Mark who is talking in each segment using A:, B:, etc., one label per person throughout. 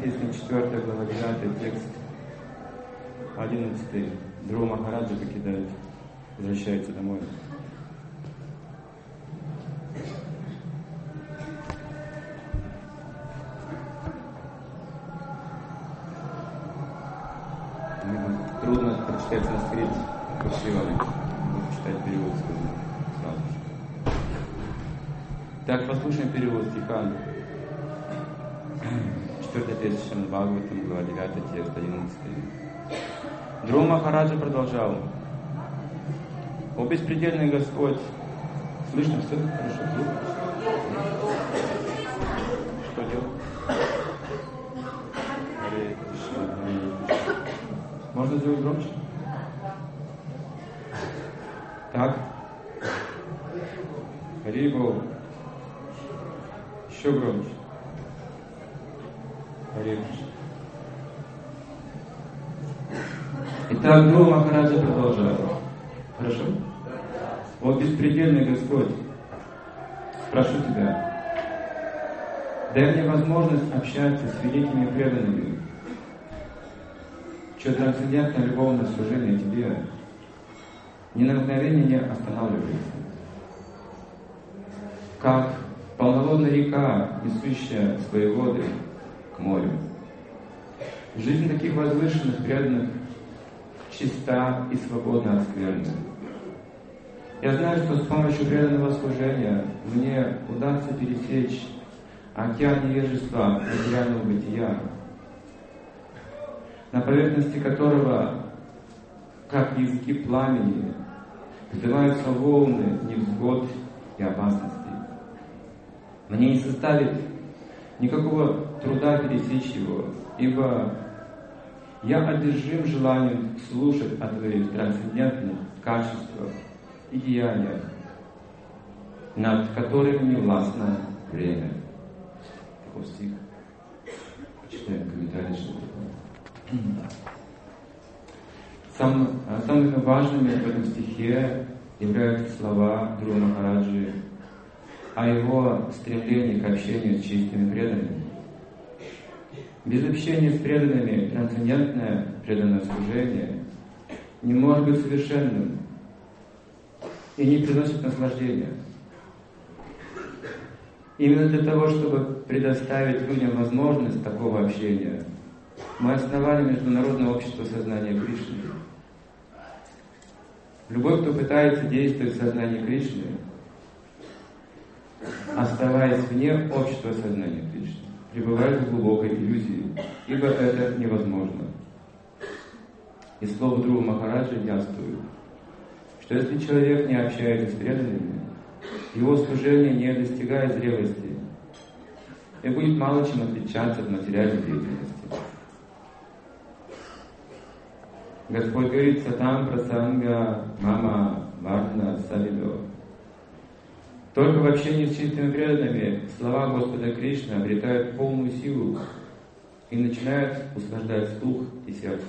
A: написано 4 глава 9 текст 11. Друва Махараджа покидает, возвращается домой. Трудно прочитать санскрит красиво. Буду читать перевод сразу же. Так, послушаем перевод стиха. 4 текст Шримад Бхагаватам, глава 9, текст 11. Друва Махараджа продолжал. О беспредельный Господь! Слышно все? Хорошо, звук? Что делать? Можно сделать громче? Так. Харибол. Еще громче. Харибол. Итак, Друва Махараджа продолжает. Хорошо? О беспредельный Господь, прошу Тебя, дай мне возможность общаться с великими преданными, чье трансцендентное любовное служение Тебе ни на мгновение не останавливается. Как полноводная река, несущая свои воды к морю. Жизнь таких возвышенных преданных чиста и свободна от скверны. Я знаю, что с помощью преданного служения мне удастся пересечь океан невежества материального бытия, на поверхности которого, как языки пламени, вздымаются волны невзгод и опасностей. Мне не составит никакого труда пересечь его, ибо я одержим желанием слушать о Твоих трансцендентных качествах и деяниях, над которыми не властно время. Такой стих. Почитаем комментарий, что самыми важными в этом стихе являются слова Друва Махараджи о его стремлении к общению с чистыми преданными. Без общения с преданными трансцендентное преданное служение не может быть совершенным и не приносит наслаждения. Именно для того, чтобы предоставить людям возможность такого общения, мы основали Международное общество сознания Кришны. Любой, кто пытается действовать в сознании Кришны, оставаясь вне общества сознания Кришны, пребывает в глубокой иллюзии, ибо это невозможно. И слово Друва Махараджа яствует, что если человек не общается с преданными, его служение не достигает зрелости и будет мало чем отличаться от материальной деятельности. Господь говорит: «Сатам прасанга мама варна савидо». Только в общении с чистыми преданными слова Господа Кришны обретают полную силу и начинают услаждать слух и сердце.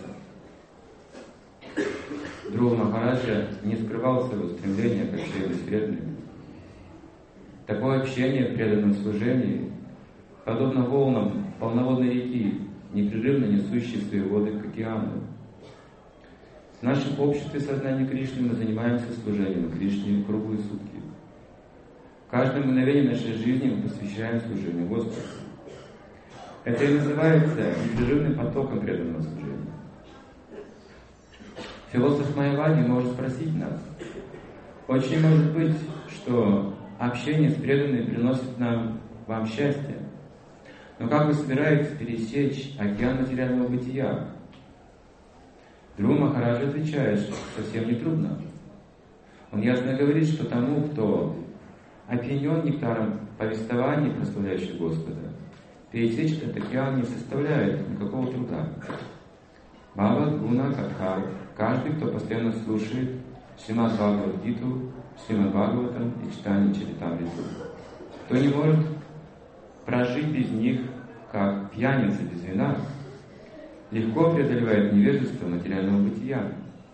A: Друва Махараджа не скрывал своего стремления к общению с преданными. Такое общение в преданном служении подобно волнам полноводной реки, непрерывно несущей свои воды к океану. В нашем обществе сознания Кришны мы занимаемся служением Кришне круглые сутки. Каждое мгновение нашей жизни мы посвящаем служению Господу. Это и называется непрерывным потоком преданного служения. Философ Майявади может спросить нас: очень может быть, что общение с преданными приносит вам счастье, но как вы собираетесь пересечь океан материального бытия? Друва Махараджа отвечает, что совсем не трудно. Он ясно говорит, что тому, кто опьянен нектаром повествований, прославляющих Господа, пересечь этот океан не составляет никакого труда. Бхагавад Гуна Катха. Каждый, кто постоянно слушает Шримад Бхагавад-гиту, Шримад Бхагаватам и читание Чаритамриту, кто не может прожить без них, как пьяница без вина, легко преодолевает невежество материального бытия.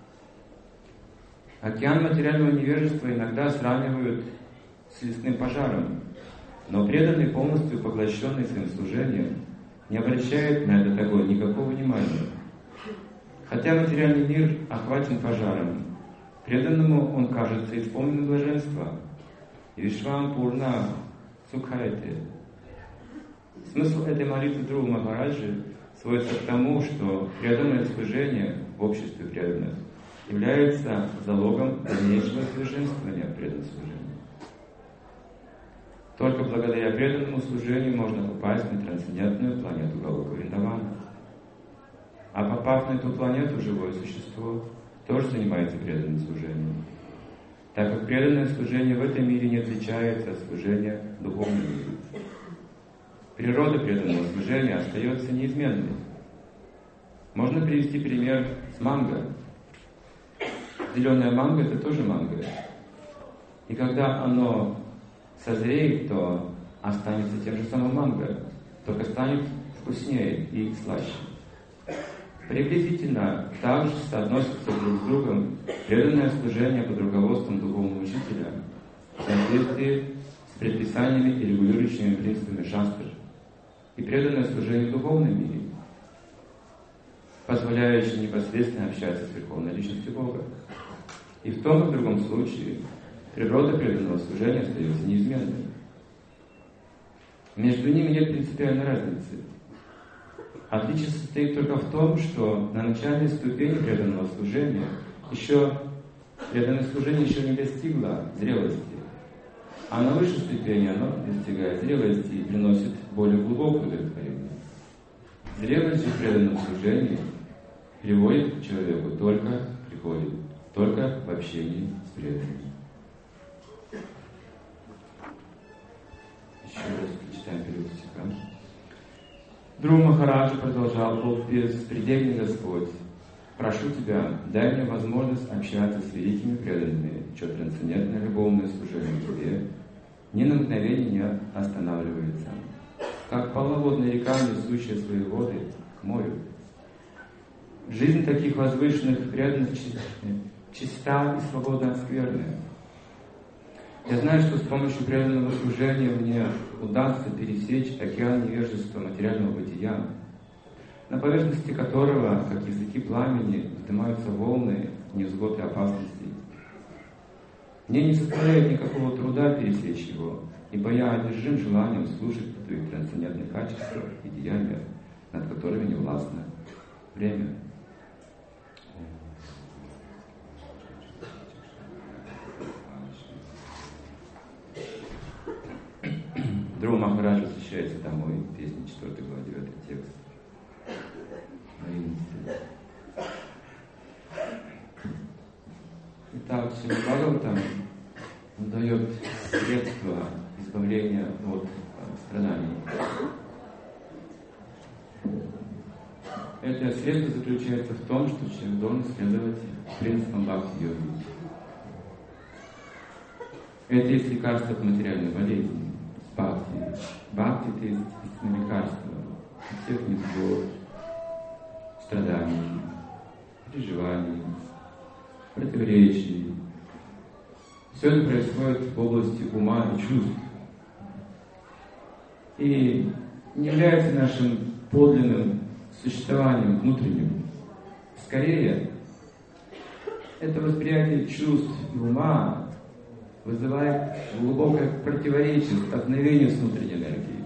A: Океан материального невежества иногда сравнивают с лесным пожаром, но преданный, полностью поглощенный своим служением, не обращает на этот огонь никакого внимания. Хотя материальный мир охвачен пожаром, преданному он кажется исполненным блаженства. Вишвам Пурна Сукхарете. Смысл этой молитвы Друва Махараджи сводится к тому, что преданное служение в обществе преданных является залогом дальнейшего совершенствования преданного служения. Только благодаря преданному служению можно попасть на трансцендентную планету Галока Вриндавана. А попав на эту планету, живое существо тоже занимается преданным служением, так как преданное служение в этом мире не отличается от служения в духовном мире. Природа преданного служения остается неизменной. Можно привести пример с манго. Зеленая манго — это тоже манго. И когда оно созреет, то останется тем же самым манго, только станет вкуснее и слаще. Приблизительно так же соотносятся друг с другом преданное служение под руководством духовного учителя в соответствии с предписаниями и регулирующими принципами шастры, и преданное служение в духовном мире, позволяющее непосредственно общаться с Верховной Личностью Бога. И в том и в другом случае природа преданного служения остается неизменной. Между ними нет принципиальной разницы. Отличие состоит только в том, что на начальной ступени преданного служения преданное служение еще не достигло зрелости, а на высшей ступени оно достигает зрелости и приносит более глубокое удовлетворение. Зрелость же в преданном служении приходит к человеку только в общении с преданными. Еще раз прочитаем перевод стиха. Друва Махараджа продолжал: «О беспредельный Господь, прошу Тебя, дай мне возможность общаться с великими преданными, чье трансцендентное любовное служение Тебе ни на мгновение не останавливается, как полноводная река, несущая свои воды к морю. Жизнь таких возвышенных преданных чиста и свободна от скверны. Я знаю, что с помощью преданного служения мне удастся пересечь океан невежества материального бытия, на поверхности которого, как языки пламени, вздымаются волны невзгод и опасностей. Мне не составляет никакого труда пересечь его, ибо я одержим желанием слушать о твоих трансцендентных качествах и деяниях, над которыми не властно время». Друва Махараджа возвращается домой, песня 4 глава, 9 текст. Итак, Шримад Бхагаватам дает средства избавления от страданий. Это средство заключается в том, что человек должен следовать принципам бхакти-йоги. Это есть лекарство от материальной болезни. Бхакти. Бхакти — это есть истинное лекарство от всех невзгод, страданий, переживаний, противоречий. Все это происходит в области ума и чувств. И не является нашим подлинным существованием внутренним. Скорее, это восприятие чувств и ума вызывает глубокое противоречие, столкновение с внутренней энергией.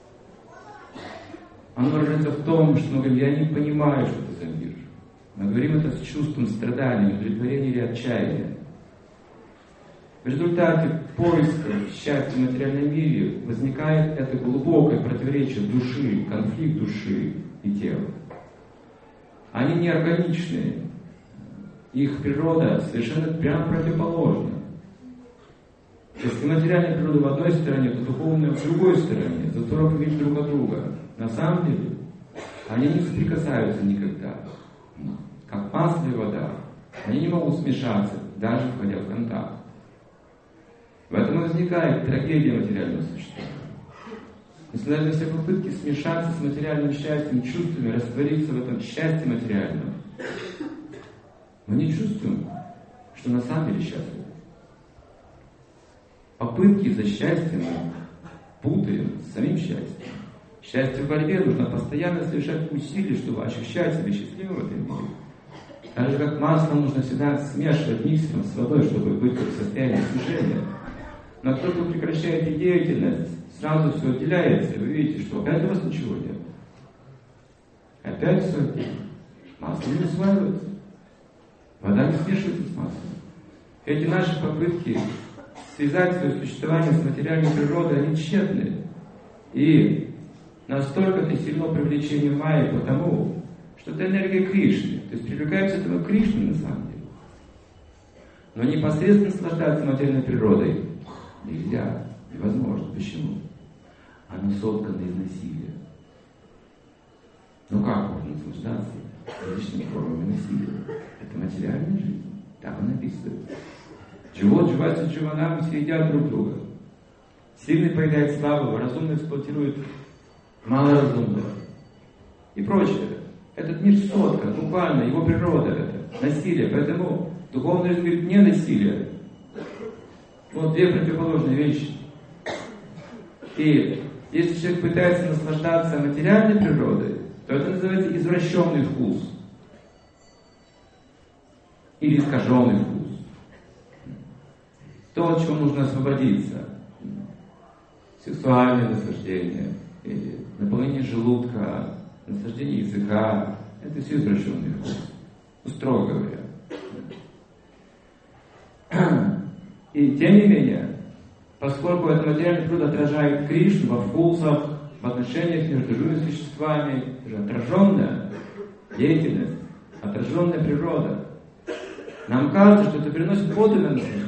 A: Оно выражается в том, что мы говорим: я не понимаю, что это за мир. Мы говорим это с чувством страдания, удовлетворения или отчаяния. В результате поиска счастья в материальном мире возникает это глубокое противоречие души, конфликт души и тела. Они неорганичные. Их природа совершенно прямо противоположна. Если материальная природа в одной стороне, то духовная в другой стороне, заторопович друг от друга. На самом деле, они не соприкасаются никогда. Как масло и вода. Они не могут смешаться, даже входя в контакт. В этом возникает трагедия материального существования. Несмотря на все попытки смешаться с материальным счастьем, чувствами, раствориться в этом счастье материальном, мы не чувствуем, что на самом деле счастливы. Попытки за счастьем мы путаем с самим счастьем. Счастье в борьбе нужно постоянно совершать усилия, чтобы ощущать себя счастливым в этом мире. Так же, как масло нужно всегда смешивать миксером с водой, чтобы быть в состоянии движения. Но как только вы прекращаете деятельность, сразу все отделяется, и вы видите, что опять у вас ничего нет. Опять все отделяется. Масло не усваивается. Вода не смешивается с маслом. Эти наши попытки связать свое существование с материальной природой, они тщетны. И настолько это сильно привлечение майи, потому что это энергия Кришны. То есть привлекаемся этого к Кришне на самом деле. Но непосредственно наслаждаться материальной природой нельзя, невозможно. Почему? Она соткана из насилия. Ну как можно наслаждаться различными формами насилия? Это материальная жизнь. Так он описывает. Живот, живается дживанам, все едят друг друга. Сильный поедает слабого, разумный эксплуатирует малоразумного. И прочее. Этот мир соткан, буквально, его природа это, насилие. Поэтому духовный жизнь говорит не насилие. Вот две противоположные вещи. И если человек пытается наслаждаться материальной природой, то это называется извращенный вкус. Или искаженный вкус. То, от чего нужно освободиться. Сексуальное наслаждение, или наполнение желудка, наслаждение языка. Это все извращенный вкус. Строго говоря. И тем не менее, поскольку эта материальная природа отражает Кришну во вкусах, в отношениях между живыми существами, это же отраженная деятельность, отраженная природа, нам кажется, что это приносит подлинное наслаждение.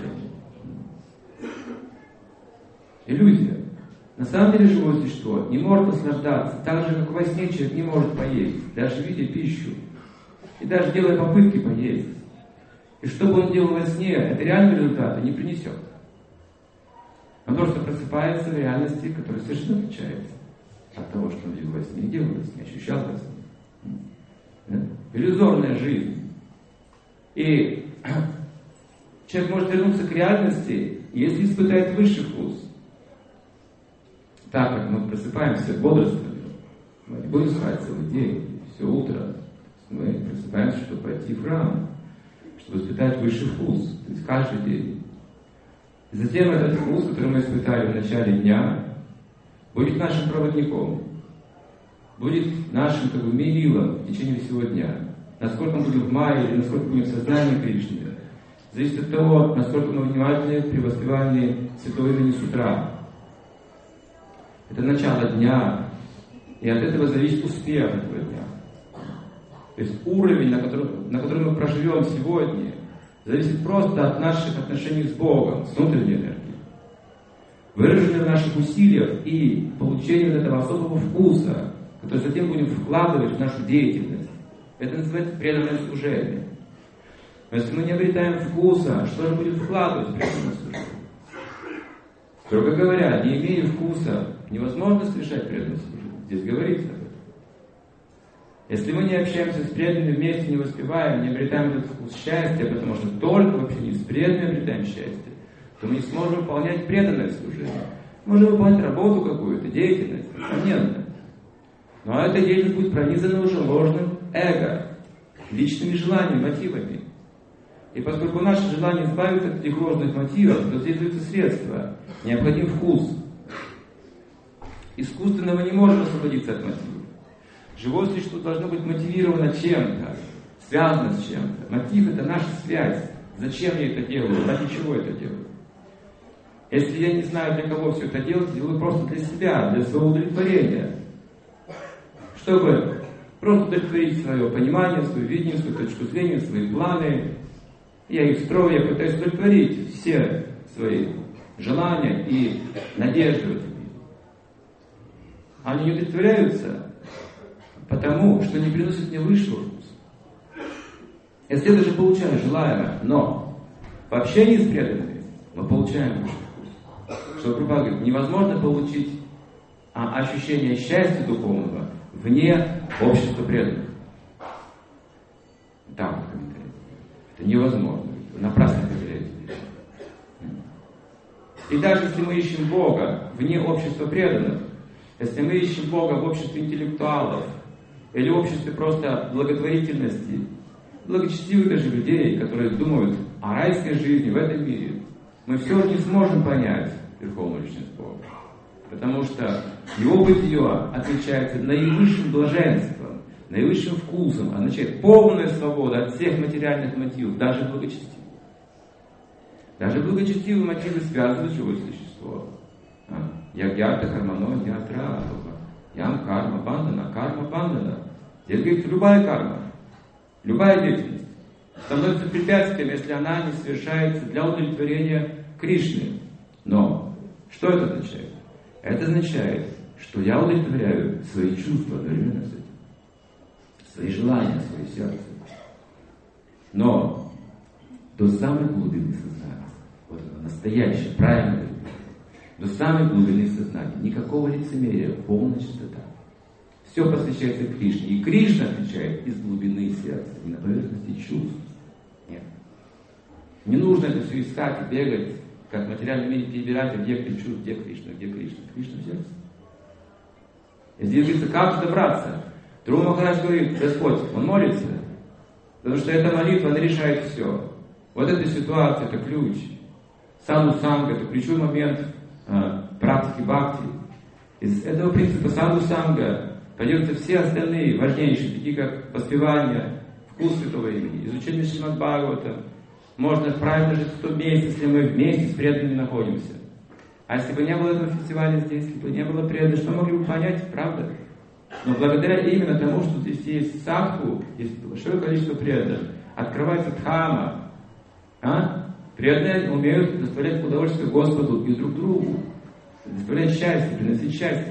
A: Иллюзия. На самом деле живое существо не может наслаждаться, так же, как во сне человек не может поесть, даже видя пищу, и даже делая попытки поесть. И что бы он делал во сне, это реального результата не принесет. Он просто просыпается в реальности, которая совершенно отличается от того, что он видел во сне, делал во сне, ощущал во сне. Да? Иллюзорная жизнь. И человек может вернуться к реальности, если испытает высший вкус. Так как мы просыпаемся бодрствованием, мы не будем спать целый день, все утро. Мы просыпаемся, чтобы пойти в храм, чтобы испытать высший вкус, то есть каждый день. И затем этот вкус, который мы испытали в начале дня, будет нашим проводником, будет нашим мерилом в течение всего дня. Насколько мы будем в майе или насколько будем в сознании Кришны, зависит от того, насколько мы внимательны при воспевании Святого имени с утра. Это начало дня, и от этого зависит успех этого дня. То есть уровень, на котором мы проживем сегодня, зависит просто от наших отношений с Богом, с внутренней энергией. Выраженные в наших усилиях и получение этого особого вкуса, который затем будем вкладывать в нашу деятельность. Это называется преданное служение. Но если мы не обретаем вкуса, что же будем вкладывать в преданное служение? Строго говоря, не имея вкуса, невозможно совершать преданное служение. Здесь говорится об этом. Если мы не общаемся с преданными, вместе не воспеваем, не обретаем этот вкус счастья, потому что только в общении с преданными обретаем счастье, то мы не сможем выполнять преданное служение. Можем выполнять работу какую-то, деятельность, несомненно. Но эта деятельность будет пронизана уже ложным эго, личными желаниями, мотивами. И поскольку наше желание избавиться от этих ложных мотивов, то здесь даются средства, необходим вкус. Искусственно мы не можем освободиться от мотивов. Живое существо должно быть мотивировано чем-то, связано с чем-то. Мотив — это наша связь. Зачем я это делаю? Ради чего это делаю? Если я не знаю, для кого все это делать, делаю просто для себя, для своего удовлетворения. Чтобы просто удовлетворить свое понимание, свое видение, свою точку зрения, свои планы. Я их строю, я пытаюсь удовлетворить все свои желания и надежды в этом мире. Они не удовлетворяются, потому что не приносят мне высшего вкуса. Если я даже получаю желаемое, но в общении с преданными мы получаем высший вкус. Что Прабхупада говорит, невозможно получить ощущение счастья духовного вне общества преданных. Так вот комментарий. Это невозможно. Вы напрасно проверяете. И даже если мы ищем Бога вне общества преданных, Если мы ищем Бога в обществе интеллектуалов или в обществе просто благотворительности, благочестивых даже людей, которые думают о райской жизни в этом мире, мы все же не сможем понять Верховную Личность Бога. Потому что Его бытие отличается наивысшим блаженством, наивысшим вкусом, означает полная свобода от всех материальных мотивов, даже благочестивых. Даже благочестивые мотивы связывают живое существо. Ягьята кармано ятра, ям карма бандана. Здесь говорится, любая карма, любая деятельность становится препятствием, если она не совершается для удовлетворения Кришны. Но что это означает? Это означает, что я удовлетворяю свои чувства одновременно с этим, свои желания, свое сердце. Но до самой глубины сознания, вот это настоящее, правильное, до самой глубины сознания, никакого лицемерия, полная чистота. Все посвящается Кришне. И Кришна отвечает из глубины сердца, не на поверхности чувств. Нет. Не нужно это все искать и бегать, как в материальном мире перебирать объекты чувств, где Кришна, где Кришна. Кришна в сердце. И здесь говорится, как добраться. Друга Махарадж говорит, Господь, он молится, потому что эта молитва, она решает все. Вот эта ситуация, это ключ. Саду санга, это ключевой момент практики бхакти. Из этого принципа саду санга появятся все остальные важнейшие, такие как воспевание, вкус святого имени, изучение Шримад Бхагавата. Можно правильно жить в том месте, если мы вместе с преданными находимся. А если бы не было этого фестиваля здесь, если бы не было преданных, что могли бы понять, правда? Но благодаря именно тому, что здесь есть садху, есть большое количество преданных, открывается дхама, преданные умеют доставлять удовольствие Господу и друг другу, доставлять счастье, приносить счастье.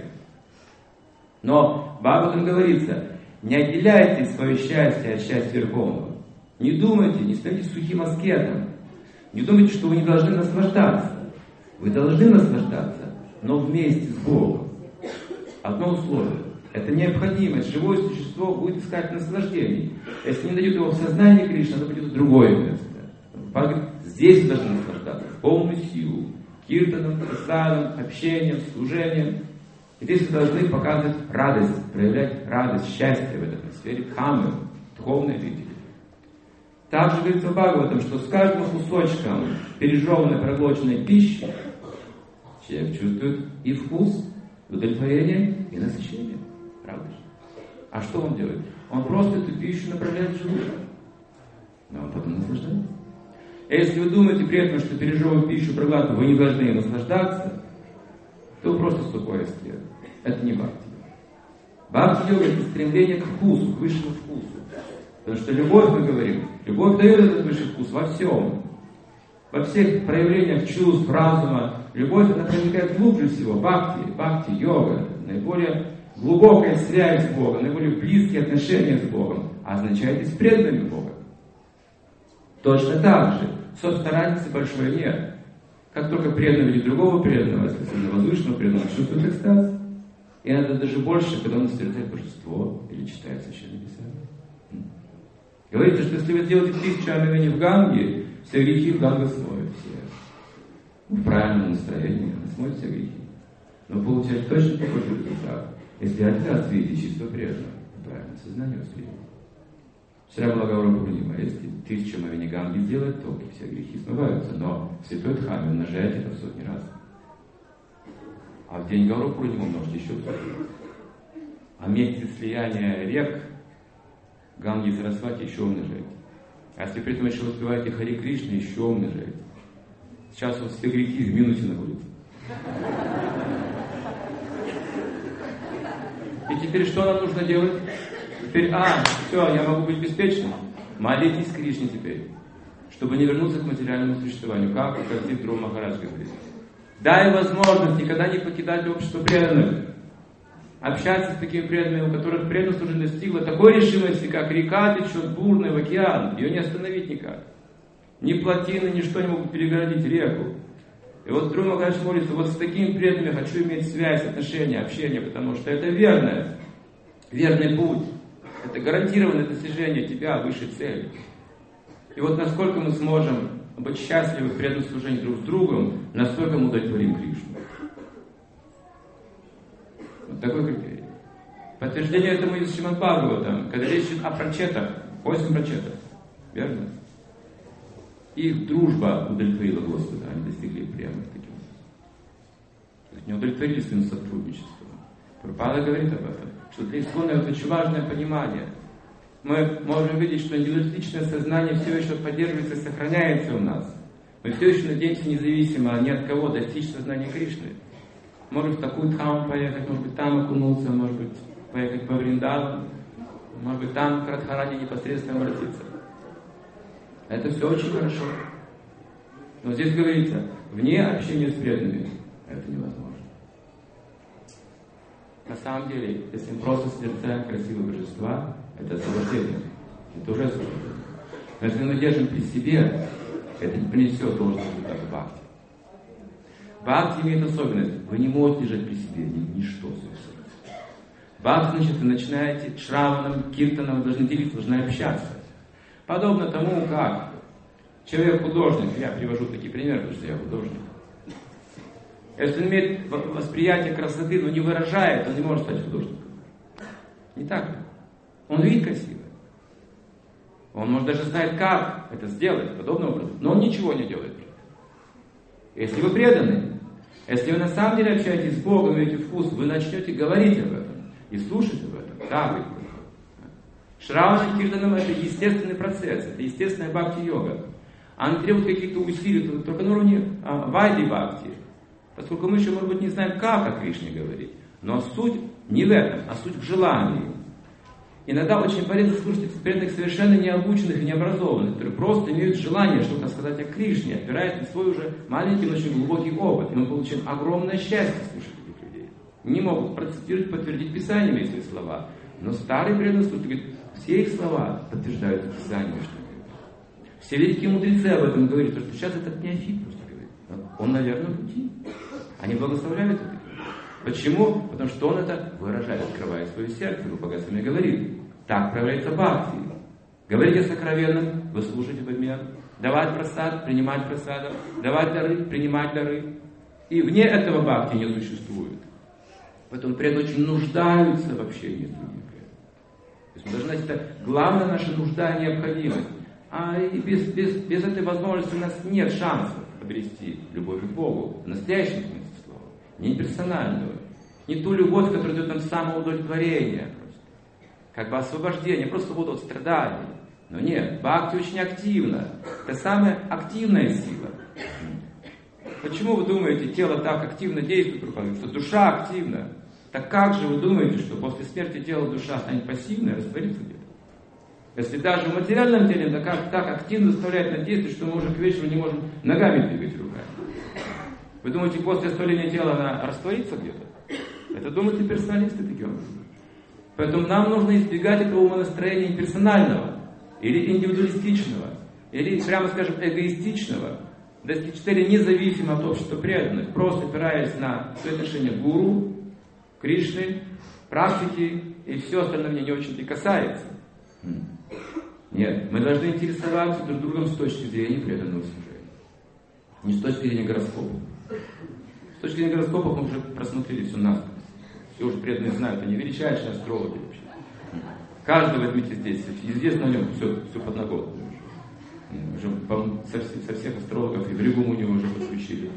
A: Но в Бхагаватам говорится, не отделяйте свое счастье от счастья Верховного. Не думайте, не становитесь сухим аскетом. Не думайте, что вы не должны наслаждаться. Вы должны наслаждаться, но вместе с Богом. Одно условие. Это необходимость. Живое существо будет искать наслаждений. Если не дают его в сознании Кришны, оно будет в другое место. Бхагават говорит, здесь вы должны наслаждаться в полную силу. Киртаном, прасадом, общением, служением. И здесь вы должны показывать радость, проявлять радость, счастье в этой атмосфере дхаммы, духовной обители. Также говорится в Бхагаватам, что с каждым кусочком пережеванной, проглоченной пищи человек чувствует и вкус, удовлетворение, и насыщение. Правда же? А что он делает? Он просто эту пищу направляет в желудок. Но он потом наслаждается. А если вы думаете при этом, что пережевывая пищу, проглатывая, вы не должны наслаждаться, то вы просто сухой аскет. Это не бхакти. Бхакти-йога — это стремление к вкусу, к высшему вкусу. Потому что любовь, мы говорим, любовь дает этот высший вкус во всем. Во всех проявлениях чувств, разума. Любовь, она проникает глубже всего. Бхакти-йога, наиболее глубокая связь с Богом, наиболее близкие отношения с Богом, означает и с преданными Бога. Точно так же, собственно, разницы большой нет. Как только преданного или другого преданного, если возвышенного преданного, чувствует экстаз. И надо даже больше, когда он созерцает божество или читает священное писание. Говорится, что если вы сделаете 1000 омовений в Ганге, все грехи в Ганга смоют все. В правильном настроении она смоет все грехи. Но получать точно такой же результат, если один раз видите чисто преданного, правильное сознание воспринимает. Шри Благаурам Пурнима, если 1000 омовений Ганги сделать, то все грехи смываются, но в святой Дхамме умножаете это в сотни раз. А в день Гауру Пурнима умножьте еще в сотни раз. А месте слияния рек Ганги и Сарасвати еще умножаете. А если при этом еще воспеваете Хари Кришна, еще умножаете. Сейчас вот все грехи в минуте находятся. И теперь что нам нужно делать? Теперь, все, я могу быть беспечным. Молитесь Кришне теперь, чтобы не вернуться к материальному существованию. Как Друга Махарадж говорит. Дай возможность никогда не покидать общество преданных. Общаться с такими преданными, у которых преданность уже достигла такой решимости, как река течет бурной в океан. Ее не остановить никак. Ни плотины, ничто не могут перегородить реку. И вот Друга Махарадж молится, вот с такими преданными хочу иметь связь, отношения, общение, потому что это верный путь. Это гарантированное достижение тебя, высшей цели. И вот насколько мы сможем быть счастливы в преданном служении друг с другом, настолько мы удовлетворим Кришну. Вот такой критерий. Подтверждение этому из Шримад Бхагаватам, когда речь идет о прачетах, 8 прачетов, верно? Их дружба удовлетворила Господа, они достигли прямо таким образом. То есть не удовлетворили своим сотрудничеством. Прабхупада говорит об этом, что для Исхона это очень важное понимание. Мы можем видеть, что индивидуалистичное сознание все еще поддерживается и сохраняется у нас. Мы все еще надеемся независимо ни от кого достичь сознания Кришны. Может в такую дхаму поехать, может быть там окунуться, может быть поехать по Вриндавану, может быть там к Радхарани непосредственно обратиться. Это все очень хорошо. Но здесь говорится, вне общения с преданными это невозможно. На самом деле, если мы просто созерцаем красивые божества, это освобождение. Это уже освобождение. Но если мы держим при себе, это не принесет должного результата бхакти. Бхакти имеет особенность. Вы не можете держать при себе ничто совершенно. Бхакти, значит, вы начинаете шраваном, киртаном, вы должны делиться, должны общаться. Подобно тому, как человек-художник, я привожу такие примеры, потому что я художник. Если он имеет восприятие красоты, но не выражает, он не может стать художником. Не так ли? Он видит красиво. Он, может, даже знает, как это сделать, подобным образом, но он ничего не делает. Если вы преданы, если вы на самом деле общаетесь с Богом, имеете вкус, вы начнете говорить об этом и слушать об этом. Да, вы. Шравана киртанам — это естественный процесс, это естественная бхакти-йога. Она требует каких-то усилий, только на уровне вайди-бхакти. Поскольку мы еще, может быть, не знаем, как о Кришне говорить. Но суть не в этом, а суть в желании. Иногда очень полезно слушать преданных совершенно необученных и необразованных, которые просто имеют желание что-то сказать о Кришне, опираясь на свой уже маленький, но очень глубокий опыт. И мы получаем огромное счастье слушать этих людей. Не могут процитировать, подтвердить Писаниями свои слова. Но старый преданный слушатель говорит, все их слова подтверждают Писание. Все великие мудрецы об этом говорят, потому что сейчас этот неофит просто говорит. Он на верном пути. Они благословляют это. Почему? Потому что он это выражает, открывая свое сердце, Рупа Госвами говорит. Так проявляется бхакти. Говорите сокровенным, вы слушаете в обмен. Давать прасад, принимать прасадов. Давать дары, принимать дары. И вне этого бхакти не существует. Поэтому преданные очень нуждаются в общении с другими преданными. То есть мы должны знать, это главная наша нужда и необходимость. И без этой возможности у нас нет шансов обрести любовь к Богу в настоящем смысле слова. Не персональную. Не ту любовь, которая дает нам самоудовлетворение. Как бы освобождение, просто свободу от страданий. Но нет, бхакти очень активно. Это самая активная сила. Почему вы думаете, тело так активно действует, что душа активна? Так как же вы думаете, что после смерти тела душа станет пассивной, растворится где-то? Если даже в материальном теле так активно заставляет на действие, что мы уже к вечеру не можем ногами двигать руками. Вы думаете, после оставления тела она растворится где-то? Это думают и персоналисты таким образом. Поэтому нам нужно избегать этого умонастроения персонального, или индивидуалистичного, или, прямо скажем, эгоистичного, достичь цели независимо от общества преданных, просто опираясь на свои отношения к гуру, Кришны, практики, и все остальное мне не очень-то касается. Нет, мы должны интересоваться друг другом с точки зрения преданного служения. Не с точки зрения гороскопа. С точки зрения гороскопа мы уже просмотрели все насквозь. Все уже преданные знают, они величайшие астрологи вообще. Каждый возьмите здесь, известно о нем все подноготно. Уже со всех астрологов и в Ригу у него уже посвящили.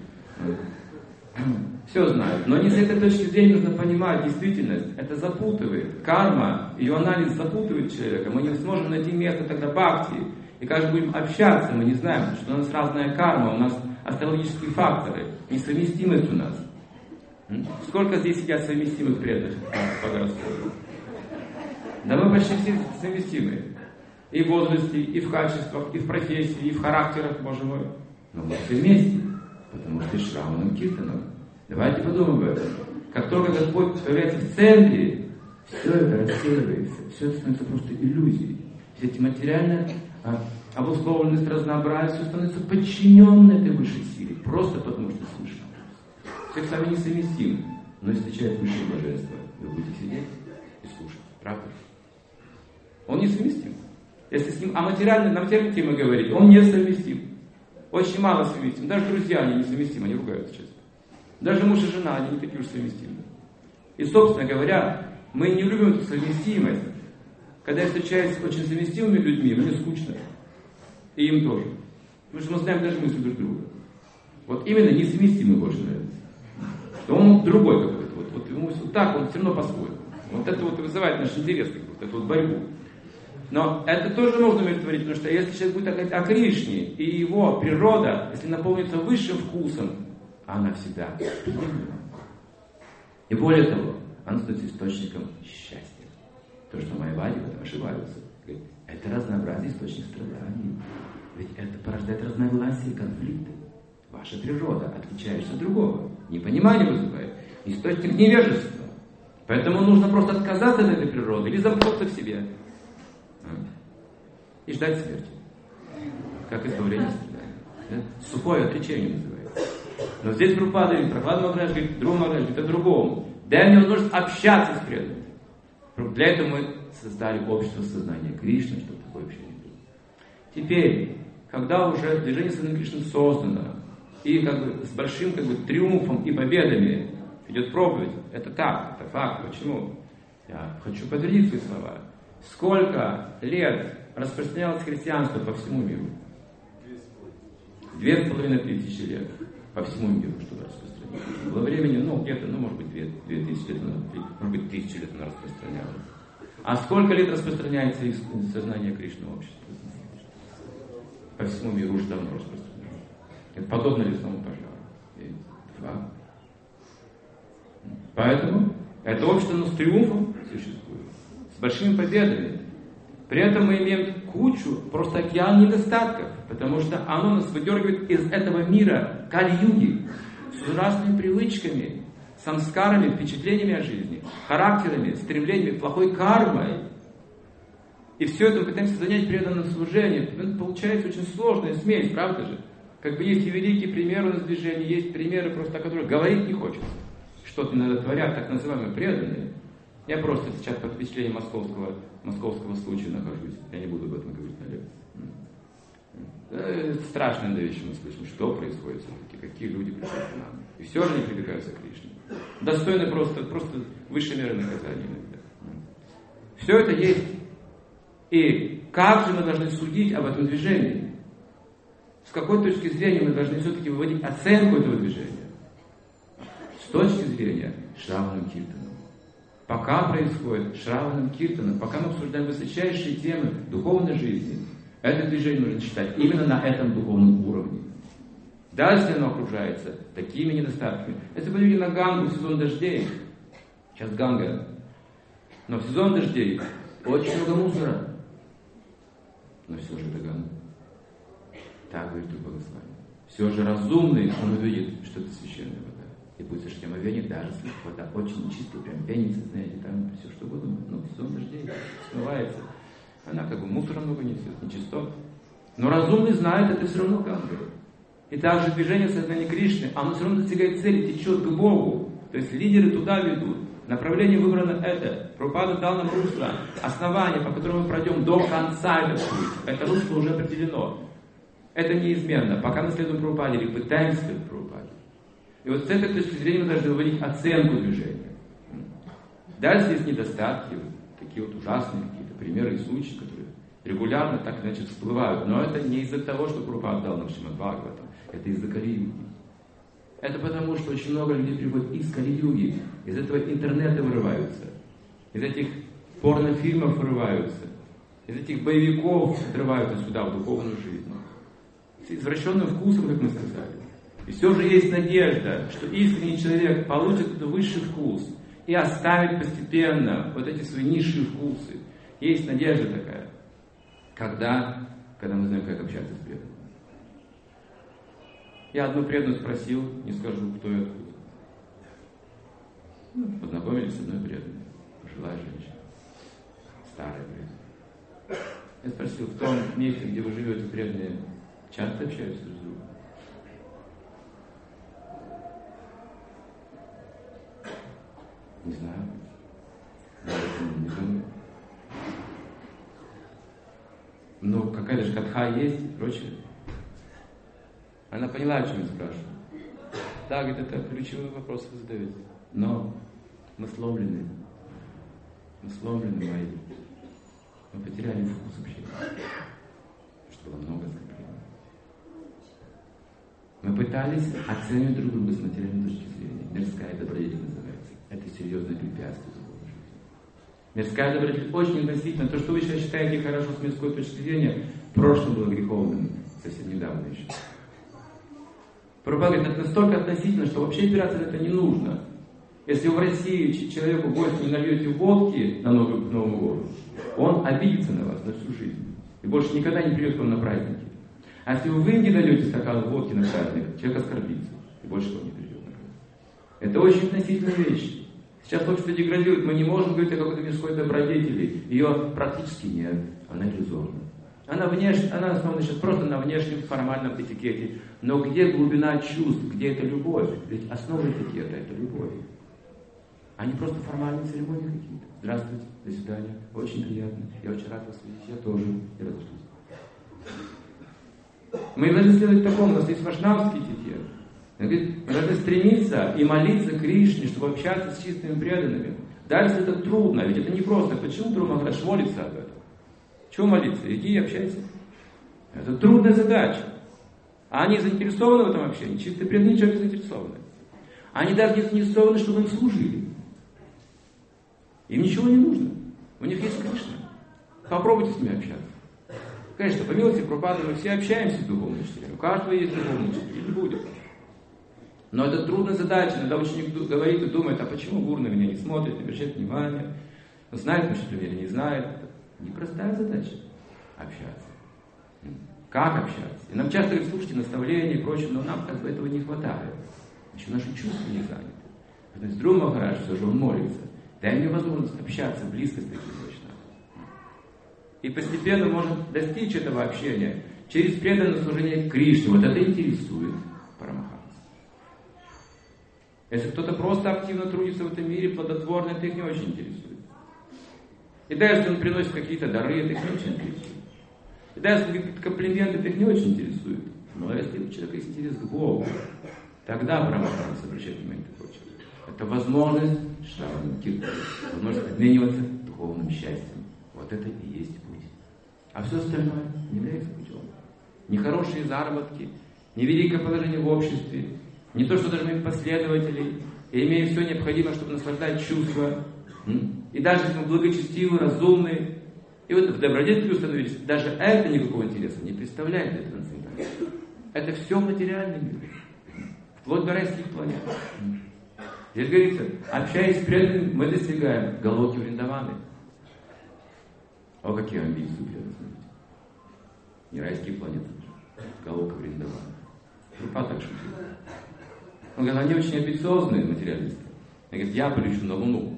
A: Все знают. Но не с этой точки зрения нужно понимать действительность. Это запутывает. Карма, ее анализ запутывает человека. Мы не сможем найти место тогда бхакти. И как же будем общаться, мы не знаем, что у нас разная карма, у нас астрологические факторы, несовместимость у нас. Сколько здесь сидят совместимых преданных по гороскопу? Да мы почти все совместимые. И в возрасте, и в качествах, и в профессии, и в характерах, Боже мой. Но мы все вместе, потому что Шраваном Киртаном. Давайте подумаем об этом. Как только Господь появляется в центре, все это рассеивается, все это становится просто иллюзией. Все эти материальные обусловленность, разнообразие, все становится подчиненным этой высшей силе, просто потому что слышно. Все с вами несовместимы, но если человек высшее блаженство, вы будете сидеть и слушать, правда? Он несовместим. Если с ним на материальной теме говорить, он несовместим. Очень мало совместим. Даже друзья, они несовместимы, они ругаются часто. Даже муж и жена, они не такие уж совместимы. И, собственно говоря, мы не любим эту совместимость. Когда я встречаюсь с очень совместимыми людьми, мне скучно. И им тоже. Потому что мы знаем даже мысли друг друга. Вот именно несовместимый больше нравится. Что он другой какой-то. Вот ему вот так, он все равно по-своему. Вот это вот вызывает наш интерес, вот эту вот борьбу. Но это тоже нужно умиротворить, потому что если человек будет говорить о Кришне, и его природа, если наполнится высшим вкусом, она всегда приемлема. И более того, она становится источником счастья. То, что майявади в этом ошибаются. Это разнообразие источник страданий. Ведь это порождает разногласия и конфликты. Ваша природа отличается от другого. Непонимание вызывает. Источник невежества. Поэтому нужно просто отказаться от этой природы или замкнуться в себе. И ждать смерти. Как избавление страдания. Да? Сухое отречение называется. Но здесь Прабхупада Махарадж говорит, другому Махарадж говорит о другом. Дай мне возможность общаться с преданными. Для этого мы создали общество сознания Кришны, чтобы такое общение было. Теперь, когда уже движение сознания Кришны создано, и с большим триумфом и победами идет проповедь, это так, это факт. Почему? Я хочу подтвердить свои слова. Сколько лет распространялось христианство по всему миру? 2500 лет по всему миру, чтобы распространялось. Было времени, где-то, может быть, 2000 лет, может быть, 1000 лет оно распространялось. А сколько лет распространяется из сознания Кришны общества? По всему миру уже давно распространяется. Это подобно лесному пожару. Факт. Поэтому это общество, с триумфом существует, с большими победами. При этом мы имеем кучу, просто океан недостатков, потому что оно нас выдергивает из этого мира кали-юги, с ужасными привычками, самскарами, впечатлениями о жизни, характерами, стремлениями, плохой кармой. И все это мы пытаемся занять преданным служением. Это получается очень сложная смесь, правда же? Есть и великие примеры у нас движения, есть примеры, просто о которых говорить не хочется. Что-то иногда творят так называемые преданные. Я просто сейчас под впечатлением московского случая нахожусь. Я не буду об этом говорить на лекции. Страшные вещи мы слышим. Что происходит все-таки? Какие люди пришли к нам? И все же не прибегаются к Кришне. Достойны просто высшей меры наказания иногда. Все это есть. И как же мы должны судить об этом движении? С какой точки зрения мы должны все-таки выводить оценку этого движения? С точки зрения Шравана Киртана. Пока происходит Шравана Киртана, пока мы обсуждаем высочайшие темы духовной жизни, это движение нужно читать именно на этом духовном уровне. Даже если оно окружается такими недостатками. Если вы видите на Гангу в сезон дождей, сейчас Ганга, но в сезон дождей очень много мусора. Но все же это Ганга. Так говорит Богословие. Все же разумный, он увидит, что это священная вода. И будет совершенно омовение, даже если вода очень чистая, прям пенится, знаете, там все что угодно, но в сезон дождей смывается. Она мусора много несет, нечистот. Но разумный знает, это все равно Ганга. И также движение сознания Кришны, оно все равно достигает цели, течет к Богу. То есть лидеры туда ведут. Направление выбрано это. Прабхупада дал нам русло, основание, по которому мы пройдем до конца этот путь. Это русло уже определено. Это неизменно. Пока мы следуем Прабхупаде или пытаемся следовать Прабхупаде. И вот с этой точки зрения мы должны выводить оценку движения. Дальше есть недостатки, такие ужасные какие-то примеры и случаи, которые регулярно так иначе всплывают. Но это не из-за того, что Прабхупада дал нам Шримад Бхагаватам. Это из-за Кали-юги. Это потому, что очень много людей приходят из Кали-юги. Из этого интернета вырываются. Из этих порнофильмов вырываются. Из этих боевиков отрываются сюда, в духовную жизнь. С извращенным вкусом, как мы сказали. И все же есть надежда, что искренний человек получит этот высший вкус и оставит постепенно вот эти свои низшие вкусы. Есть надежда такая. Когда мы знаем, как общаться с преданным. Я одну преданную спросил, не скажу, кто и откуда. Познакомились с одной преданной. Пожилая женщина. Старая преданная. Я спросил, в том месте, где вы живете, преданные часто общаются друг с другом? Не знаю. Я об этом не думаю. Но какая-то же катха есть и прочее. Она поняла, о чем я спрашиваю. Да, говорит, это ключевой вопрос вы задаете. Но Мы сломлены. Мы сломлены, мои. Мы потеряли вкус общения. Что было много скопления. Мы пытались оценивать друг друга с материальной точки зрения. Мирская добродетель называется. Это серьезное препятствие духовной жизни. Мирская добродетель очень относительно. То, что вы сейчас считаете хорошо с мирской точки зрения, в прошлом было греховным, совсем недавно еще. Прабхупада говорит, это настолько относительно, что вообще опираться на это не нужно. Если вы в России человеку в гости не нальете водки на Новый год, он обидится на вас на всю жизнь. И больше никогда не придет к вам на праздники. А если вы в Индии нальете стакан водки на праздник, человек оскорбится. И больше он не придет на праздник. Это очень относительная вещь. Сейчас общество деградирует, мы не можем говорить о какой-то мирской добродетели. Ее практически нет, она иллюзорна. Она основана сейчас просто на внешнем формальном этикете. Но где глубина чувств, где это любовь? Ведь основа этикета – это любовь. А не просто формальные церемонии какие-то. Здравствуйте, до свидания, очень приятно, я очень рад вас видеть, я тоже, и разошлись. Мы должны следовать такому, у нас есть вайшнавский этикет. Мы должны стремиться и молиться Кришне, чтобы общаться с чистыми преданными. Дальше это трудно, ведь это не просто. Почему Дру Махарадж молится об этом? Чего молиться? Иди и общайся. Это трудная задача. А они заинтересованы в этом общении? Чистые преданные человек заинтересованы. Они даже не заинтересованы, чтобы им служили. Им ничего не нужно. У них есть Кришна. Попробуйте с ними общаться. Конечно, по милости Прабхупады мы все общаемся с духовными учителями. У каждого есть духовный учитель, или будет. Но это трудная задача. Иногда ученик говорит и думает, а почему гуру на меня не смотрит, не обращает внимания, знает учитель или не знает. Непростая задача общаться. Как общаться? И нам часто говорят, слушайте наставления и прочее, но нам как бы этого не хватает. Еще наши чувства не заняты. Поэтому Дру Махарадж, все же он молится. Дай мне возможность общаться близко с таким вайшнавом. И постепенно можно достичь этого общения через преданное служение Кришне. Вот это интересует Парамаханса. Если кто-то просто активно трудится в этом мире, плодотворно, это их не очень интересует. И даже если он приносит какие-то дары, это их не очень интересует. И даже если какие-то комплименты, это их не очень интересует. Но если у человека есть интерес к Богу, тогда Парамаханса обращает внимание на прочее. Это возможность возможность обмениваться духовным счастьем. Вот это и есть путь. А все остальное не является путем. Ни хорошие заработки, ни великое положение в обществе, не то, что должны быть последователей, и имея все необходимое, чтобы наслаждать чувства. И даже если мы благочестивы, разумны, и вот в добродетели установились, даже это никакого интереса не представляет для трансцендентального. Это все материальный мир. Вплоть до райских планет. Здесь говорится, общаясь с преданными, мы достигаем Галоки Вриндаваны. О, какие амбиции преданных. Не райские планеты, Галока Вриндаваны. Группа так шутит. Он говорит, они очень амбициозные материалисты. Он говорит, я полечу на Луну.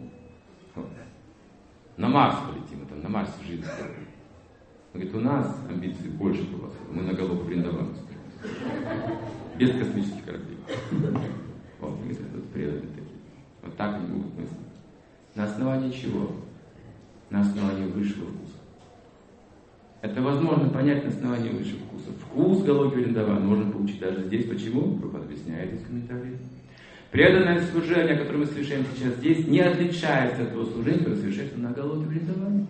A: На Марс полетим, там на Марсе жить. Он говорит, у нас амбиции больше у вас. Мы на Галоку Вриндаваны. Без космических кораблей. Вот, это преданные такие. Вот так они будут мыслить. На основании чего? На основании высшего вкуса. Это возможно понять на основании высшего вкуса. Вкус Галоки Вриндаваны можно получить даже здесь. Почему? Прабхупада объясняет из комментариев. Преданное служение, которое мы совершаем сейчас здесь, не отличается от того служения, которое совершается на Галоке Вриндаваны.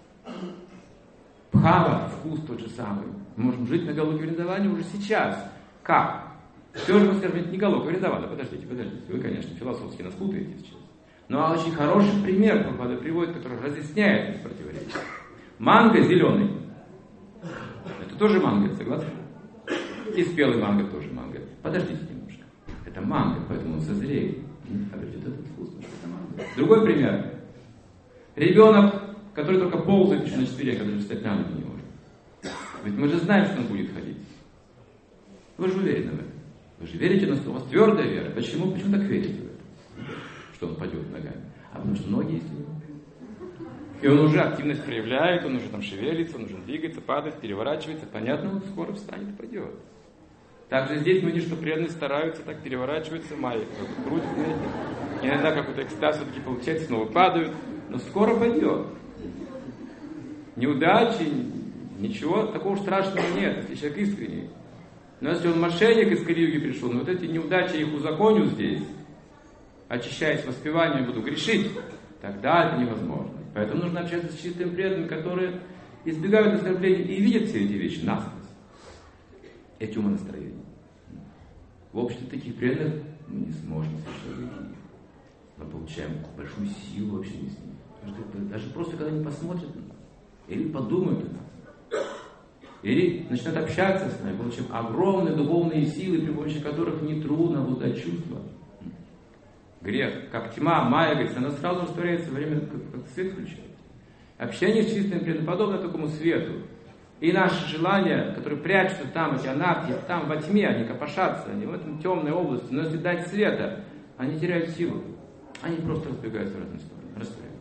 A: Бхава, вкус тот же самый. Мы можем жить на Галоке Вриндаваны уже сейчас. Как? Все же мы скажем, это не Галока Вриндавана. Подождите. Вы, конечно, философски нас путаете сейчас. Но очень хороший пример Прабхупада приводит, который разъясняет это противоречие. Манго зеленый. Это тоже манго, согласны? И спелый манго тоже манго. Подождите немножко. Это манго, поэтому он созреет. Обретет этот вкус, потому что это манго. Другой пример. Ребенок, который только ползает еще на четвереньках, даже встать на ноги не может. Ведь мы же знаем, что он будет ходить. Вы же уверены в этом. Вы же верите на слово, у вас твердая вера. Почему? Почему так верите в это? Что он пойдет ногами? А потому что ноги есть у него. И он уже активность проявляет, он уже там шевелится, он уже двигается, падает, переворачивается. Понятно, он скоро встанет и пойдет. Также здесь мы видим, что преданные стараются так переворачиваться, майя грудь, знаете. Иногда какой-то экстаз все-таки получается, снова падают, но скоро пойдет. Неудачи, ничего такого страшного нет, если человек искренний. Но если он мошенник из Кали-юги пришел, но вот эти неудачи я их узаконю здесь, очищаясь воспеванием, буду грешить, тогда это невозможно. Поэтому нужно общаться с чистыми преданными, которые избегают оскорблений и видят все эти вещи насквозь. Эти умонастроения. В обществе таких преданных мы не сможем совершенно выйти. Мы получаем большую силу в общении с ними. Даже просто когда они посмотрят на нас, или подумают о нас, или начнут общаться с нами, получим огромные духовные силы, при помощи которых нетрудно обуздать чувства. Грех, как тьма, майя, говорится, она сразу растворяется во время, как свет включается. Общение с чистым преданным подобно такому свету. И наши желания, которые прячутся там, эти анархии, там во тьме, они копошатся, они в этом темной области, но если дать света, они теряют силу. Они просто разбегаются в разные стороны, растворяются.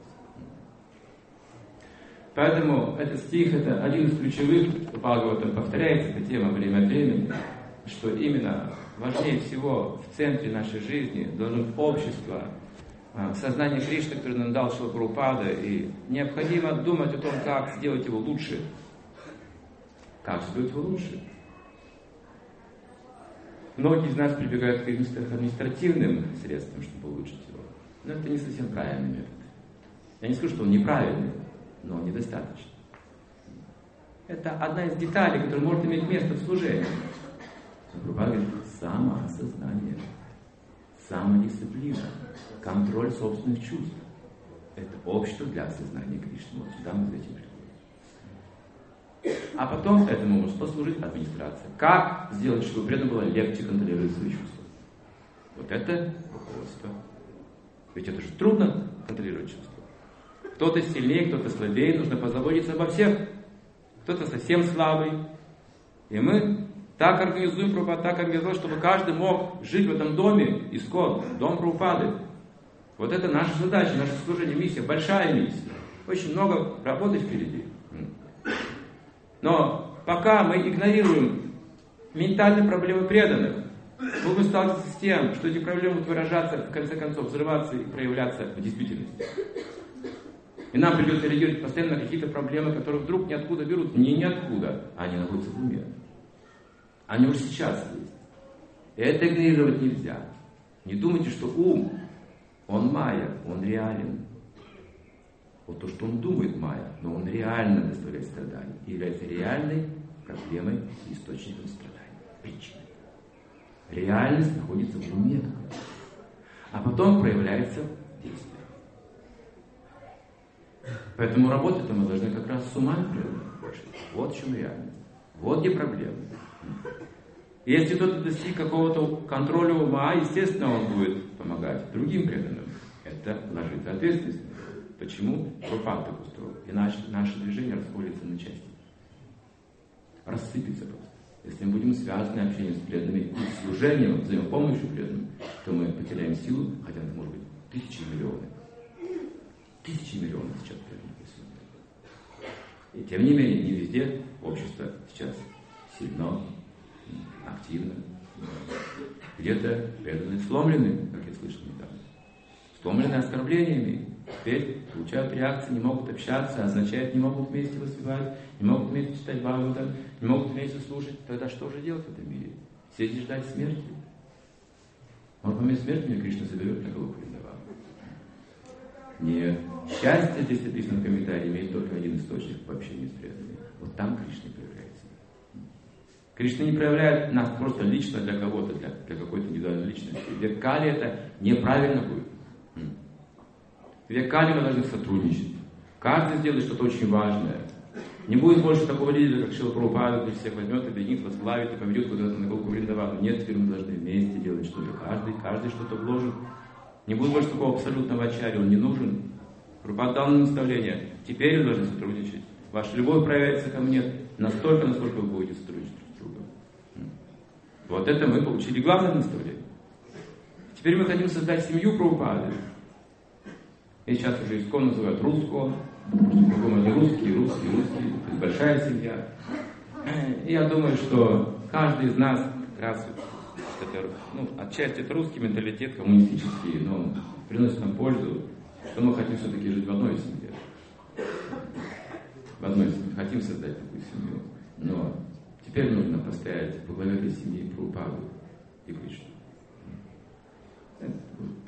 A: Поэтому этот стих, это один из ключевых, Бхагаватам повторяется, эта тема время от времени, что именно важнее всего в центре нашей жизни должно быть общество, сознание Кришны, которое нам дал Шрила Прабхупада, и необходимо думать о том, как сделать его лучше. Как сделать его лучше? Многие из нас прибегают к административным средствам, чтобы улучшить его. Но это не совсем правильный метод. Я не скажу, что он неправильный, но он недостаточный. Это одна из деталей, которая может иметь место в служении. Прабхупада говорит, самоосознание, самодисциплина, контроль собственных чувств. Это общество для осознания Кришны. Вот сюда мы за этим приходим. А потом этому может послужить администрация. Как сделать, чтобы преданно было легче контролировать свои чувства? Вот это руководство. Ведь это же трудно контролировать чувства. Кто-то сильнее, кто-то слабее, нужно позаботиться обо всех. Кто-то совсем слабый. И мы так организуем Прабхупада, так организуем, чтобы каждый мог жить в этом доме, Искон, дом Прабхупады. Вот это наша задача, наше служение, миссия, большая миссия. Очень много работы впереди. Но пока мы игнорируем ментальные проблемы преданных, мы будем сталкиваться с тем, что эти проблемы будут выражаться, в конце концов, взрываться и проявляться в действительности. И нам придется реагировать постоянно на какие-то проблемы, которые вдруг ниоткуда берут. Не ниоткуда, а они находятся в уме. Они уже сейчас есть. И это игнорировать нельзя. Не думайте, что ум, он майя, он реален. Вот то, что он думает майя, но он реально доставляет страдания. И является реальной проблемой и источником страданий, причиной. Реальность находится в уме. А потом проявляется в действии. Поэтому работать-то мы должны как раз с ума больше. Вот в чем реальность. Вот где проблема. Если кто-то достиг какого-то контроля ума, естественно, он будет помогать другим преданным. Это ложится ответственность. Почему? Прабхупада так устроил. Иначе наше движение расходится на части. Рассыпется просто. Если мы будем связаны общением с преданными и служением, взаимопомощью преданным, то мы потеряем силу, хотя это может быть тысячи и миллионы. Тысячи и миллионов сейчас преданных присутствует. И тем не менее, не везде общество сейчас сильно, активно. Где-то преданные сломлены, как я слышал недавно. Сломлены оскорблениями. Теперь получают реакции, не могут общаться, означает, не могут вместе воспевать, не могут вместе читать Бхагаватам, не могут вместе слушать. Тогда что же делать в этом мире? Сидеть и ждать смерти? Может, по момент смерти меня Кришна заберет на голову Вриндавана? Нет. Счастье, здесь написано в комментарии, имеет только один источник в общении с преданными. Вот там Кришна проявляется. Кришна не проявляет нас просто лично для кого-то, для какой-то индивидуальной личности. Для Кали это неправильно будет. В век Кали мы должны сотрудничать. Каждый сделает что-то очень важное. Не будет больше такого лидера, как Шрила Прабхупада, который всех возьмет, объединит, возглавит и поведет куда-то на голову Вриндавану. Нет, теперь мы должны вместе делать что-то. Каждый что-то вложит. Не будет больше такого абсолютного ачарьи, он не нужен. Прабхупада дал нам наставление. Теперь вы должны сотрудничать. Ваша любовь проявится ко мне настолько, насколько вы будете сотрудничать друг с другом. Вот это мы получили главное наставление. Теперь мы хотим создать семью Прабхупады. И сейчас уже Искон называют Рускон. По-другому это русские. То есть большая семья. И я думаю, что каждый из нас как раз отчасти это русский менталитет, коммунистический, но приносит нам пользу, что мы хотим все-таки жить в одной семье. В одной семье. Хотим создать такую семью. Но теперь нужно поставить во главе этой семьи Прабхупаду и Кришну.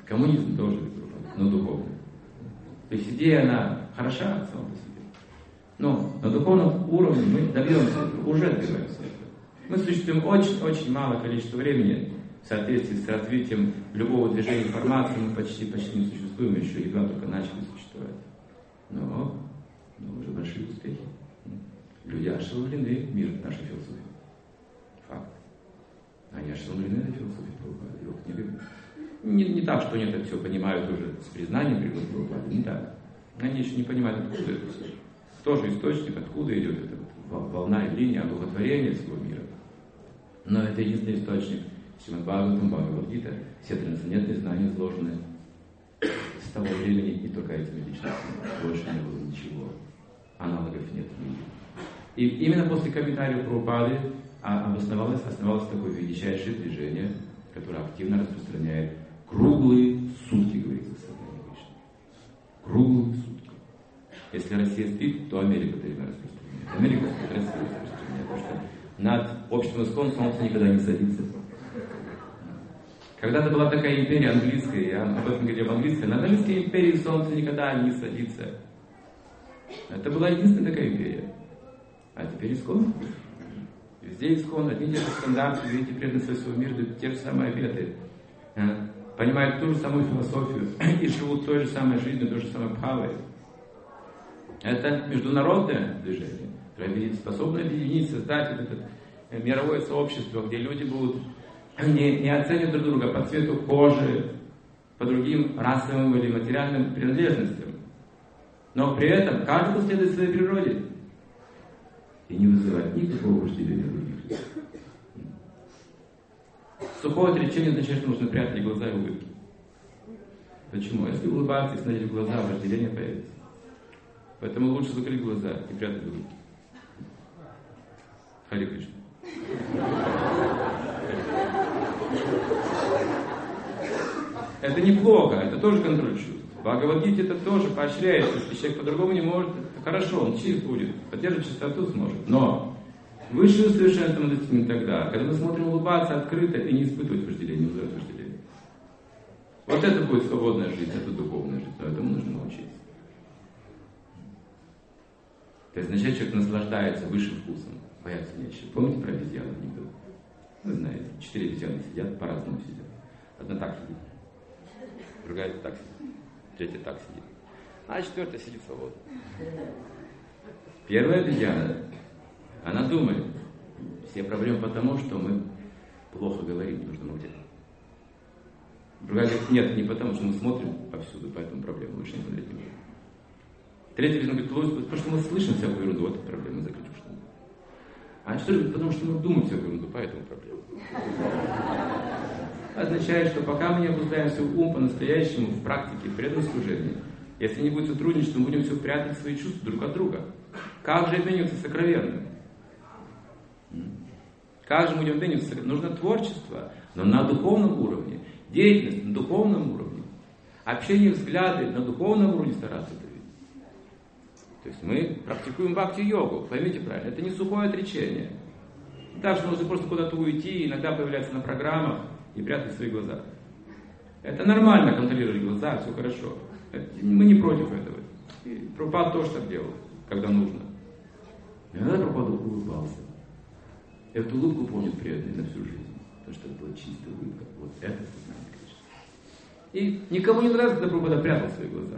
A: Коммунизм тоже, но духовный. То есть идея, она хороша сама по себе. Но на духовном уровне мы добьемся этого, уже добиваемся этого. Мы существуем очень малое количество времени в соответствии с развитием любого движения информации. Мы почти не существуем, еще едва только начали существовать. Но уже большие успехи. Люди ошеломлены миром нашей философии. Факт. Они ошеломлены этой философией Прабхупады. Его книги. Не так, что они это все понимают уже с признанием приводят Прабхупады. Не так. Они еще не понимают, откуда это все. Кто же источник, откуда идет эта волна и линия обоготворения всего мира. Но это единственный источник. Шримад Бхагаватам, Бхагавад-гита, все трансцендентные знания изложены с того времени и только этими личностями. Больше не было ничего. Аналогов нет в мире. И именно после комментариев Прабхупады основалось такое величайшее движение, которое активно распространяет круглые сутки, говорится в Сознании Кришны. Круглые сутки. Если Россия спит, то Америка должна распространять. Америка спит, Россия распространяет. Потому что над обществом Искон солнце никогда не садится. Когда-то была такая империя английская, я об этом говорил в английской, на английской империи солнце никогда не садится. Это была единственная такая империя. А теперь Искон. Везде Искон, одни и те же стандарты, видите, преданные своего мира, те же самые обеты. Понимают ту же самую философию и живут той же самой жизнью, той же самой бхавой. Это международное движение, которое способно объединить, создать это мировое сообщество, где люди будут не оценивать друг друга по цвету кожи, по другим расовым или материальным принадлежностям. Но при этом каждый будет следовать своей природе и не вызывать никакого вожделения других людей. Сухое отречение означает, что нужно прятать глаза и улыбки. Почему? Если улыбаться и смотреть в глаза, вожделение появится. Поэтому лучше закрыть глаза и прятать улыбки. Харе Кришна. Это неплохо, это тоже контроль чувств. Бхагавад-гите это тоже поощряется. Если человек по-другому не может, это хорошо, он чист будет, поддерживать чистоту сможет. Но высшее совершенство мы достигнем тогда, когда мы смотрим улыбаться открыто и не испытывать вожделение, не вызывать вожделение. Вот это будет свободная жизнь, это духовная жизнь, но этому нужно научиться. То есть вначале человек наслаждается высшим вкусом, бояться нечего. Помните про обезьяну анекдот? Вы знаете, 4 обезьяны сидят, по-разному сидят. Одна так сидит, другая так сидит, третья так сидит, а четвертая сидит свободно. Первая обезьяна, она думает, все проблемы потому, что мы плохо говорим, нужно молчать. Другая говорит, нет, не потому, что мы смотрим повсюду, поэтому проблема, лучше не смотреть не будем. Третья говорит, потому что мы слышим всякую ерунду, вот эта проблема, заключу, что ли. А четвертая говорит, потому что мы думаем всякую ерунду, поэтому проблема. Означает, что пока мы не обуздаем свой ум по-настоящему в практике, в преданном служении, если не будет сотрудничества, мы будем все прятать свои чувства друг от друга. Как же обмениваться сокровенным? Как же мы будем обмениваться? Нужно творчество, но на духовном уровне, деятельность на духовном уровне, общение, взгляды на духовном уровне стараться это видеть. То есть мы практикуем бхакти-йогу, поймите правильно, это не сухое отречение. Так что нужно просто куда-то уйти, иногда появляться на программах и прятать свои глаза. Это нормально контролировать глаза, все хорошо. Мы не против этого. И Прабхупада тоже так делал, когда нужно. Иногда Прабхупада улыбался. Эту улыбку помнит преданный на всю жизнь. Потому что это была чистая улыбка. Вот это сознание Кришны. И никому не нравится, когда Прабхупада прятал свои глаза.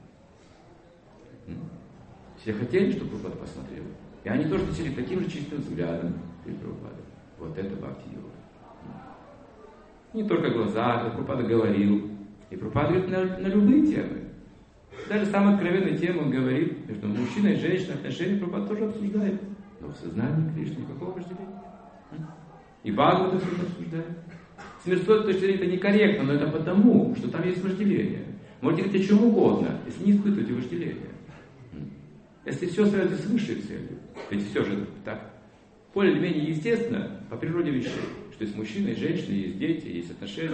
A: Все хотели, чтобы Прабхупада посмотрел. И они тоже хотели таким же чистым взглядом перед Прабхупадой. Вот это бхакти-йога. Не только глаза, как Прабхупада говорил. И Прабхупада говорит на любые темы. Даже самые откровенные темы он говорит, между мужчиной и женщиной отношения Прабхупада тоже обсуждает. Но в сознании Кришны никакого вожделения. И Бхагавата тоже обсуждает. С мирской точки зрения это некорректно, но это потому, что там есть вожделение. Можете говорить о чем угодно, если не испытываете вожделение. Если все связано с высшей целью, ведь все же так более или менее естественно по природе вещей, что есть мужчина и женщина, есть дети, есть отношения.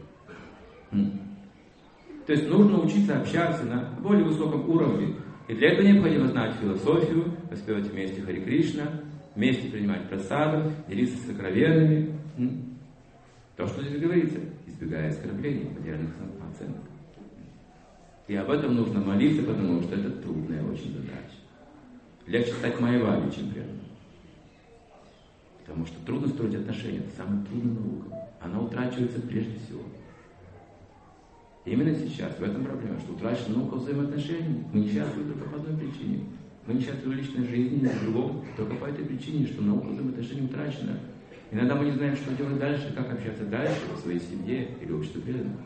A: То есть нужно учиться общаться на более высоком уровне. И для этого необходимо знать философию, воспевать вместе Харе Кришна, вместе принимать прасаду, делиться сокровенными. То, что здесь говорится, избегая оскорблений, неверных самооценок. И об этом нужно молиться, потому что это трудная очень задача. Легче стать майвави, чем преданным. Потому что трудно строить отношения, это самая трудная наука. Она утрачивается прежде всего. Именно сейчас, в этом проблема, что утрачена наука взаимоотношений. Мы несчастливы только по одной причине. Мы несчастливы в личной жизни, и в другом, только по этой причине, что наука взаимоотношений утрачена. Иногда мы не знаем, что делать дальше, как общаться дальше в своей семье или в обществе преданных.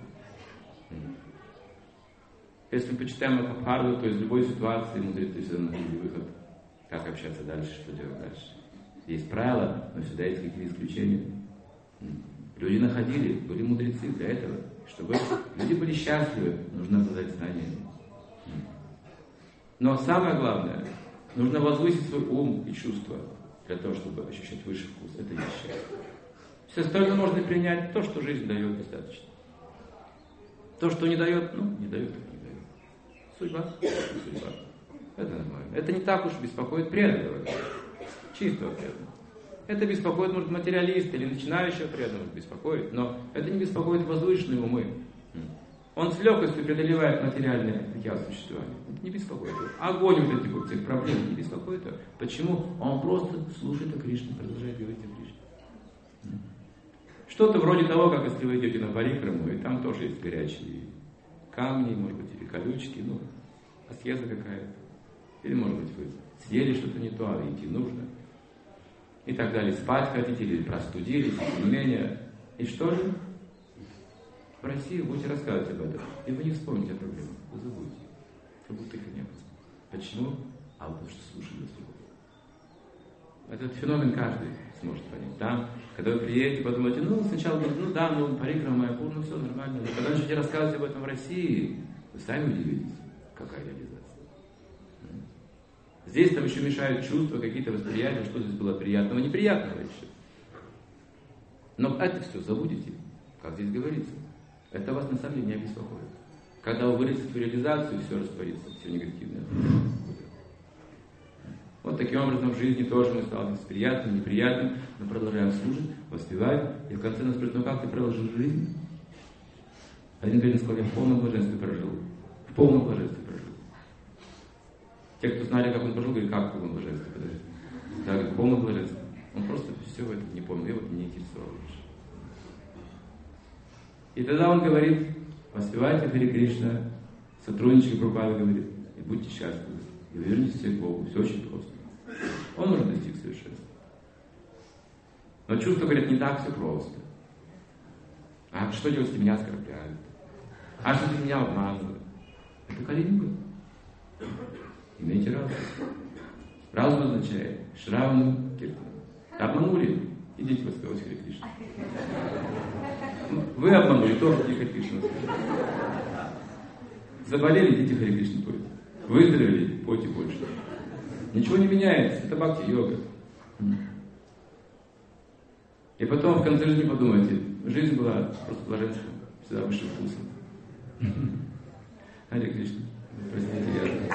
A: Если мы почитаем Махабхарату, то из любой ситуации мудрецы всегда находили выход, как общаться дальше, что делать дальше. Есть правила, но всегда есть какие-то исключения. Люди находили, были мудрецы для этого. Чтобы люди были счастливы, нужно обладать знаниями. Но самое главное, нужно возвысить свой ум и чувства для того, чтобы ощущать высший вкус. Это есть счастье. Все остальное можно принять, то, что жизнь дает, достаточно. То, что не дает, не дает, так не дает. Судьба. Это нормально. Это не так уж беспокоит преданного. Чистого преданного. Это беспокоит, может, материалиста или начинающего преданного беспокоит, но это не беспокоит возвышенные умы. Он с легкостью преодолевает материальное существование. Не беспокоит его. Огонь вот этих вот всех проблем не беспокоит его. Почему? Он просто слушает о Кришне, продолжает говорить о Кришне. Что-то вроде того, как если вы идете на парикраму, и там тоже есть горячие камни, может быть, или колючки, аскеза какая-то. Или, может быть, вы съели что-то не то, а идти нужно. И так далее. Спать хотите, или простудились, тем не менее. И что же? В России вы будете рассказывать об этом, и вы не вспомните о проблемах, вы забудете. Как будто их и не было. Почему? Потому что слушали другого. Этот феномен каждый сможет понять. Там, когда вы приедете, подумаете, сначала, парикрама, Майяпур, все нормально. Но когда начнете рассказывать об этом в России, вы сами удивитесь, какая реализация. Здесь там еще мешают чувства, какие-то восприятия, что здесь было приятного, неприятного еще. Но это все забудете, как здесь говорится. Это вас на самом деле не обеспокоит. Когда вы вырастете в реализацию, все растворится, все негативное. Вот таким образом в жизни тоже мы сталкиваемся с приятным, неприятным, но продолжаем служить, воспеваем, и в конце нас спрашивают, как ты прожил жизнь? Один преданный сказал, я в полном блаженстве прожил. В полном блаженстве прожил. Те, кто знали, как он прожил, говорят, как в полном блаженстве, подожди. Да, говорит, в полном блаженстве. Он просто все это не помнил, его не интересовало больше. И тогда он говорит, воспевайте Харе Кришна, сотрудничай, Прабхупада говорит, и будьте счастливы, и вернитесь к Богу. Все очень просто. Он уже достиг совершенства. Но чувства говорят, не так все просто. А что делать, если меня оскорбляют? А что если меня обманывают? Это Кали-юга. Имейте разум. Разум означает Шравану Киртану. Обманули? Идите воспевать Харе Кришна. Вы обманули, тоже идите Харе Кришна. Заболели, идите Харе Кришна пойте. Выздоровели, пойте больше. Ничего не меняется, это бхакти-йога. И потом в конце жизни подумайте, жизнь была просто блаженством, всегда высшим вкусом. Харе Кришна. Простите, я...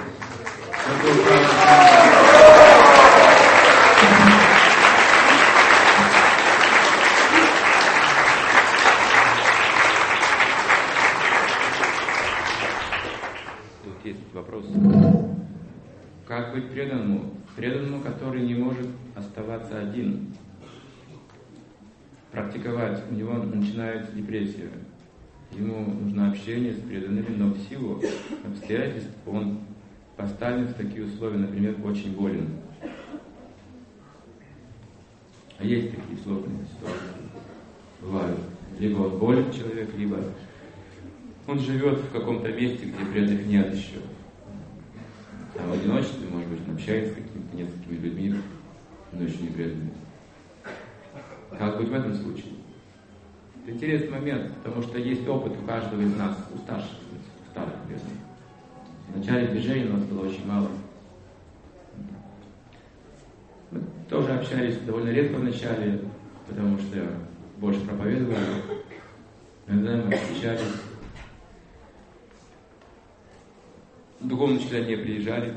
A: Тут есть вопрос. Как быть преданному? Преданному, который не может оставаться один. Практиковать. У него начинается депрессия. Ему нужно общение с преданными, но в силу обстоятельств он поставлен в такие условия, например, очень болен. А есть такие сложные ситуации. Бывают. Либо он болен человек, либо он живет в каком-то месте, где преданных нет еще. Там в одиночестве, может быть, он общается с какими-то несколькими людьми, но еще не преданными. Как быть в этом случае? Это интересный момент, потому что есть опыт у каждого из нас, у старых преданных. В начале движения у нас было очень мало. Мы тоже общались довольно редко в начале, потому что я больше проповедовал. Иногда мы встречались. Духовные учителя не приезжали.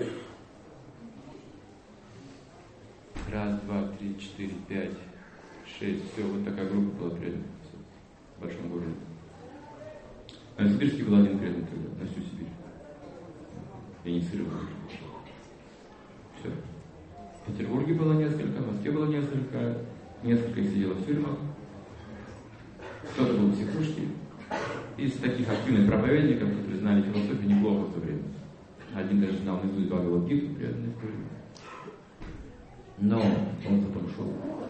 A: Раз, два, три, четыре, пять, шесть. Все, вот такая группа была преданных. в большом городе. А в Сибирске был один преданный тогда, на всю Сибирь. Инициировал. Все. В Петербурге было несколько, в Москве было несколько их сидело в тюрьмах. Кто-то был в психушке. Из таких активных проповедников, которые знали философию неплохо в то время. Один даже знал наизусть Бхагавад-гиту, преданный в тюрьме. Но он потом ушел.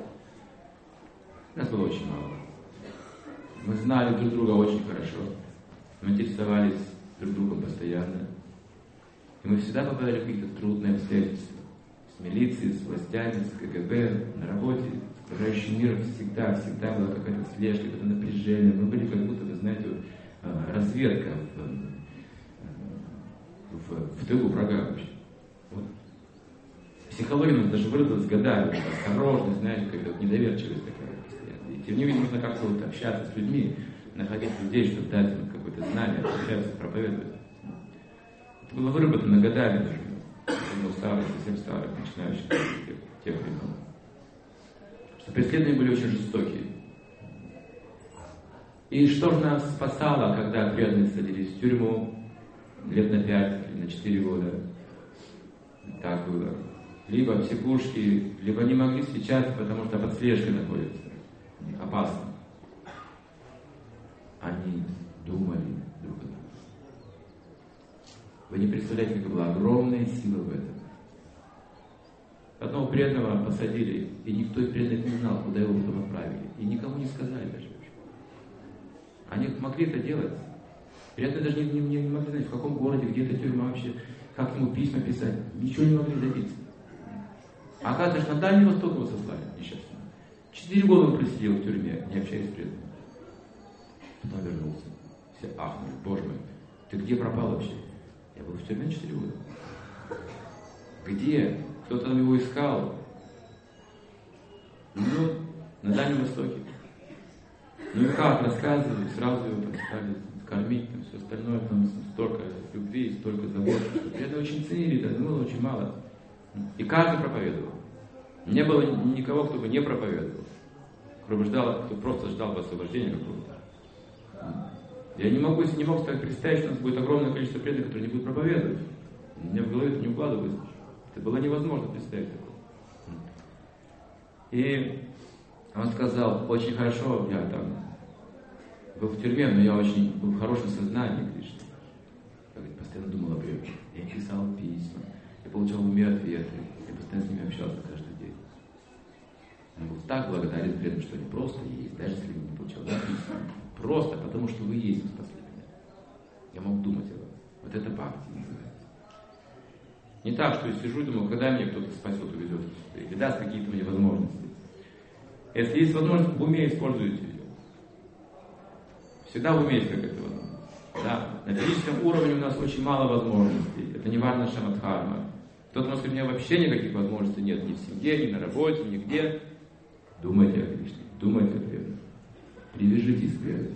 A: Нас было очень мало. Мы знали друг друга очень хорошо. Мы интересовались друг другом постоянно. И мы всегда попадали в какие-то трудные обстоятельства. С милицией, с властями, с КГБ, на работе, с окружающим миром всегда была какая-то слежка, какое-то напряжение. Мы были как будто, вы знаете, разведка в тылу врага вообще. Вот. Психология у нас даже выработалась годами. Осторожность, знаете, какая-то недоверчивость такая постоянно. И тем не менее нужно как-то вот общаться с людьми, находить людей, чтобы дать им какое-то знание, общаться, проповедовать. Это было выработано годами даже. Старых, совсем старых, начинающих тех времен. Что преследования были очень жестокие. И что же нас спасало, когда преданные садились в тюрьму лет на 5 или на 4 года? Так было. Либо в психушке, либо не могли встречаться, потому что под слежкой находятся. Опасно. Они думали друг о друге. Вы не представляете, какая была огромная сила в этом. Одного преданного посадили, и никто из преданных не знал, куда его потом отправили. И никому не сказали даже. Они могли это делать. Преданные даже не могли знать, в каком городе, где эта тюрьма вообще, как ему письма писать. Ничего не могли добиться. А оказывается, на Дальний Восток его сослали, несчастно. 4 года он просидел в тюрьме, не общаясь с преданными. Потом вернулся. Все ахнули, Боже мой, ты где пропал вообще? Я был в тюрьме 4 года. Где? Кто-то там его искал. Ну, на Дальнем Востоке. Ну и как, рассказывали, сразу его там стали кормить, там все остальное, там столько любви, столько забот. Это очень ценили, это было очень мало. И каждый проповедовал. Не было никого, кто бы не проповедовал. Кто просто ждал освобождения какого-то. Я не мог себе представить, что у нас будет огромное количество преданных, которые не будут проповедовать. У меня в голове это не укладывается. Это было невозможно представить такое. И он сказал, очень хорошо, я там был в тюрьме, но я очень был в хорошем сознании Кришны. Я постоянно думал о преданных. Я писал письма, я получал в уме ответы, я постоянно с ними общался каждый день. Я был так благодарен преданным, что они просто есть, даже если я не получал письма. Просто потому, что вы есть, вы спасли меня. Я мог думать об этом. Вот это бхакти называется. Не так, что я сижу и думаю, когда меня кто-то спасет, увезет, или даст какие-то мне возможности. Если есть возможность, в уме используйте ее. Всегда в уме есть какая-то возможность. Да, на физическом уровне у нас очень мало возможностей. Это не варна шамадхарма. Кто-то может сказать, у меня вообще никаких возможностей нет ни в семье, ни на работе, нигде. Думайте о Кришне, думайте о преданном. Привяжитесь к преданным.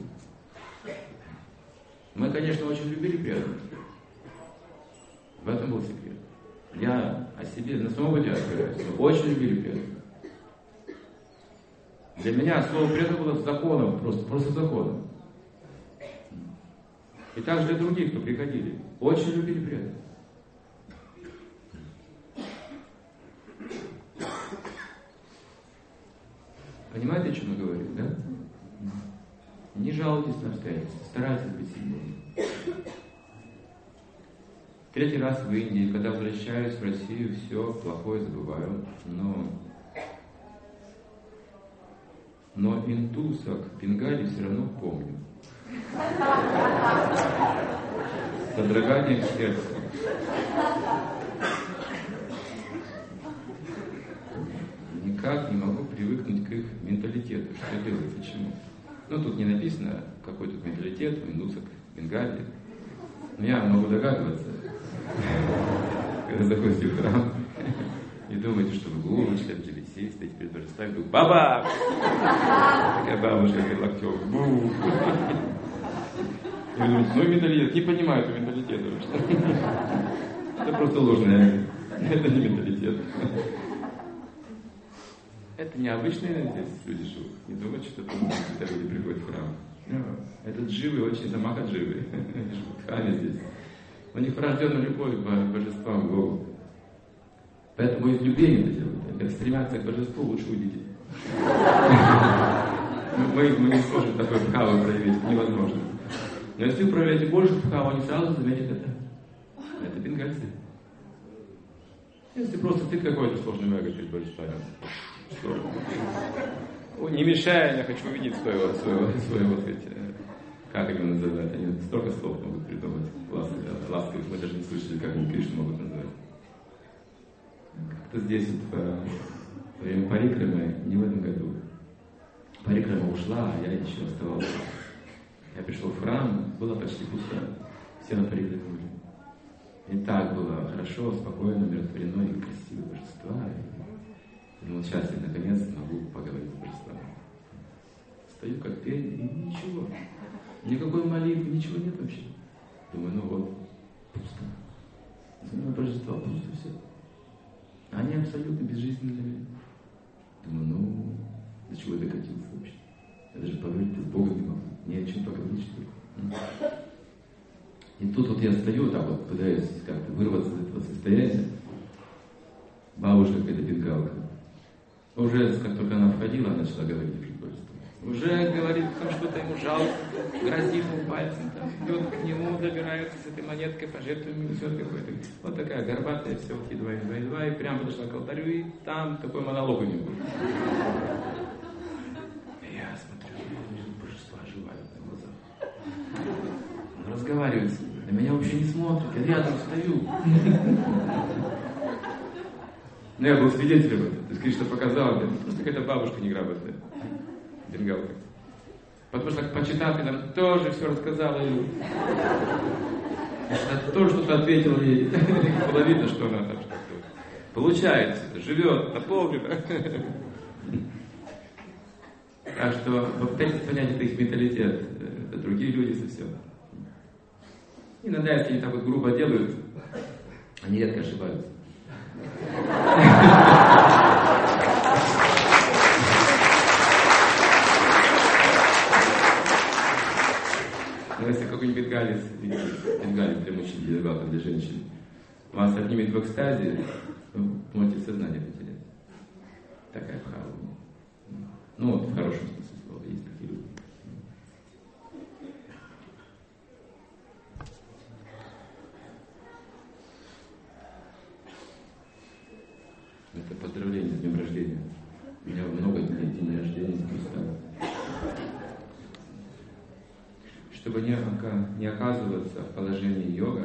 A: Мы, конечно, очень любили преданных. В этом был секрет. Я о себе на самом деле опираюсь. Мы очень любили преданных. Для меня слово преданный было законом, просто законом. И также для других, кто приходили. Очень любили преданных. Понимаете, о чем я говорю, да? Не жалуйтесь на обстоятельства, старайтесь быть сильнее. 3-й раз в Индии, когда возвращаюсь в Россию, все плохое забываю, но индусок Бенгалии все равно помню. С содроганием сердца. Никак не могу привыкнуть к их менталитету. Что делать? Почему? Тут не написано, какой тут менталитет у индусок Бенгалии. Но я могу догадываться, когда заходите в храм и думаете, что вы гуру, член Джелиси, стоите перед божествами, вдруг баба! Такая бабушка, как локтем. И вы думаете, менталитет, не понимаю этого менталитета. Это просто ложное. Это не менталитет. Это необычные здесь люди живут. Не думайте, что там какие-то люди приходят в храм. Это дживы, очень замаха дживы. Они живут в храме здесь. У них врожденная любовь к божествам, к Богу. Поэтому из любви это делают. Как стремятся к божеству, лучше уйдите. Мы не сможем такой бхаву проявить, невозможно. Но если вы проявляете больше бхаву, они сразу заметят это. Это бенгальцы. Если просто ты какой-то сложный эго перед божествами. Не мешай, я хочу увидеть своего, как его называют. Они столько слов могут придумать. Ласковых. Мы даже не слышали, как они Кришну могут называть. Как-то здесь во время парикрамы, не в этом году. Парикрама ушла, а я еще оставался. Я пришел в храм, было почти пусто. Все на парикраме были. И так было хорошо, спокойно, умиротворено и красиво божества. И думал, сейчас я наконец могу поговорить с божествами. Стою как пень, и ничего. Никакой молитвы, ничего нет вообще. Думаю, ну вот, пусто. Божества пусто все. Они абсолютно безжизненны для меня. Думаю, ну, до чего я докатился вообще? Я даже поговорить с Богом не могу. Не о чем поговорить, что ли. И тут вот я стою, так вот пытаюсь как-то вырваться из этого состояния. Бабушка какая-то бенгалка. Уже, как только она входила, она начала говорить о божестве. Уже говорит, там что-то ему жалко, грозит ему пальцем, там, идет к нему, добирается с этой монеткой, пожертвует ему, все какое-то. Вот такая горбатая, все, едва, и прямо подошла к алтарю, и там такой монолог у него был. Я смотрю, вижу, божества оживают на глазах. Он разговаривает с ним, на меня вообще не смотрит, я рядом стою. Ну, я был свидетелем этого. То есть Кришна показал мне, просто какая-то бабушка неграмотная. Бенгалка. Потому что почитатель нам тоже все рассказала ей. Тоже что-то ответила ей. Было видно, что она там что-то получается, живет, наполнена. Так что попытайтесь понять, это их менталитет. Это другие люди совсем. Иногда, если они так вот грубо делают, они редко ошибаются. Но если какой-нибудь бенгалец для мужчин, для женщин, вас отнимет в экстазе, вы можете сознание потерять. Такая бхава. Ну вот, в хорошем смысле слова, есть такие люди. Это поздравление с днем рождения. У меня много дней рождения с Христа. Чтобы не оказываться в положении йога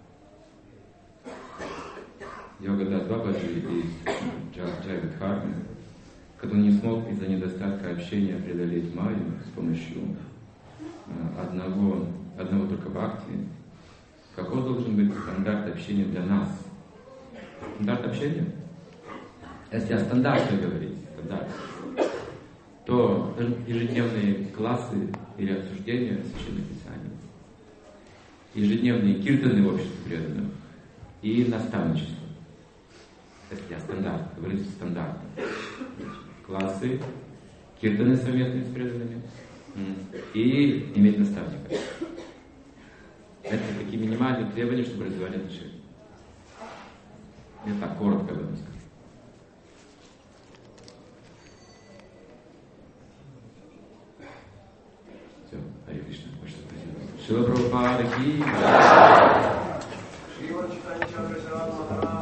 A: Дадвабаджи и Джайвидхармы, когда он не смог из-за недостатка общения преодолеть майю с помощью одного только бхакти, какой должен быть стандарт общения для нас? Стандарт общения? Если о стандарте говорить, то ежедневные классы или обсуждения священных писаний, ежедневные киртаны в обществе преданных и наставничество. Это стандарт, говорится стандарт. Классы, киртаны совместные с преданными и иметь наставника. Это такие минимальные требования, чтобы развивать отношения. Я так коротко об этом скажу. Все, Харе Кришна, спасибо. Шрила Прабхупада ки.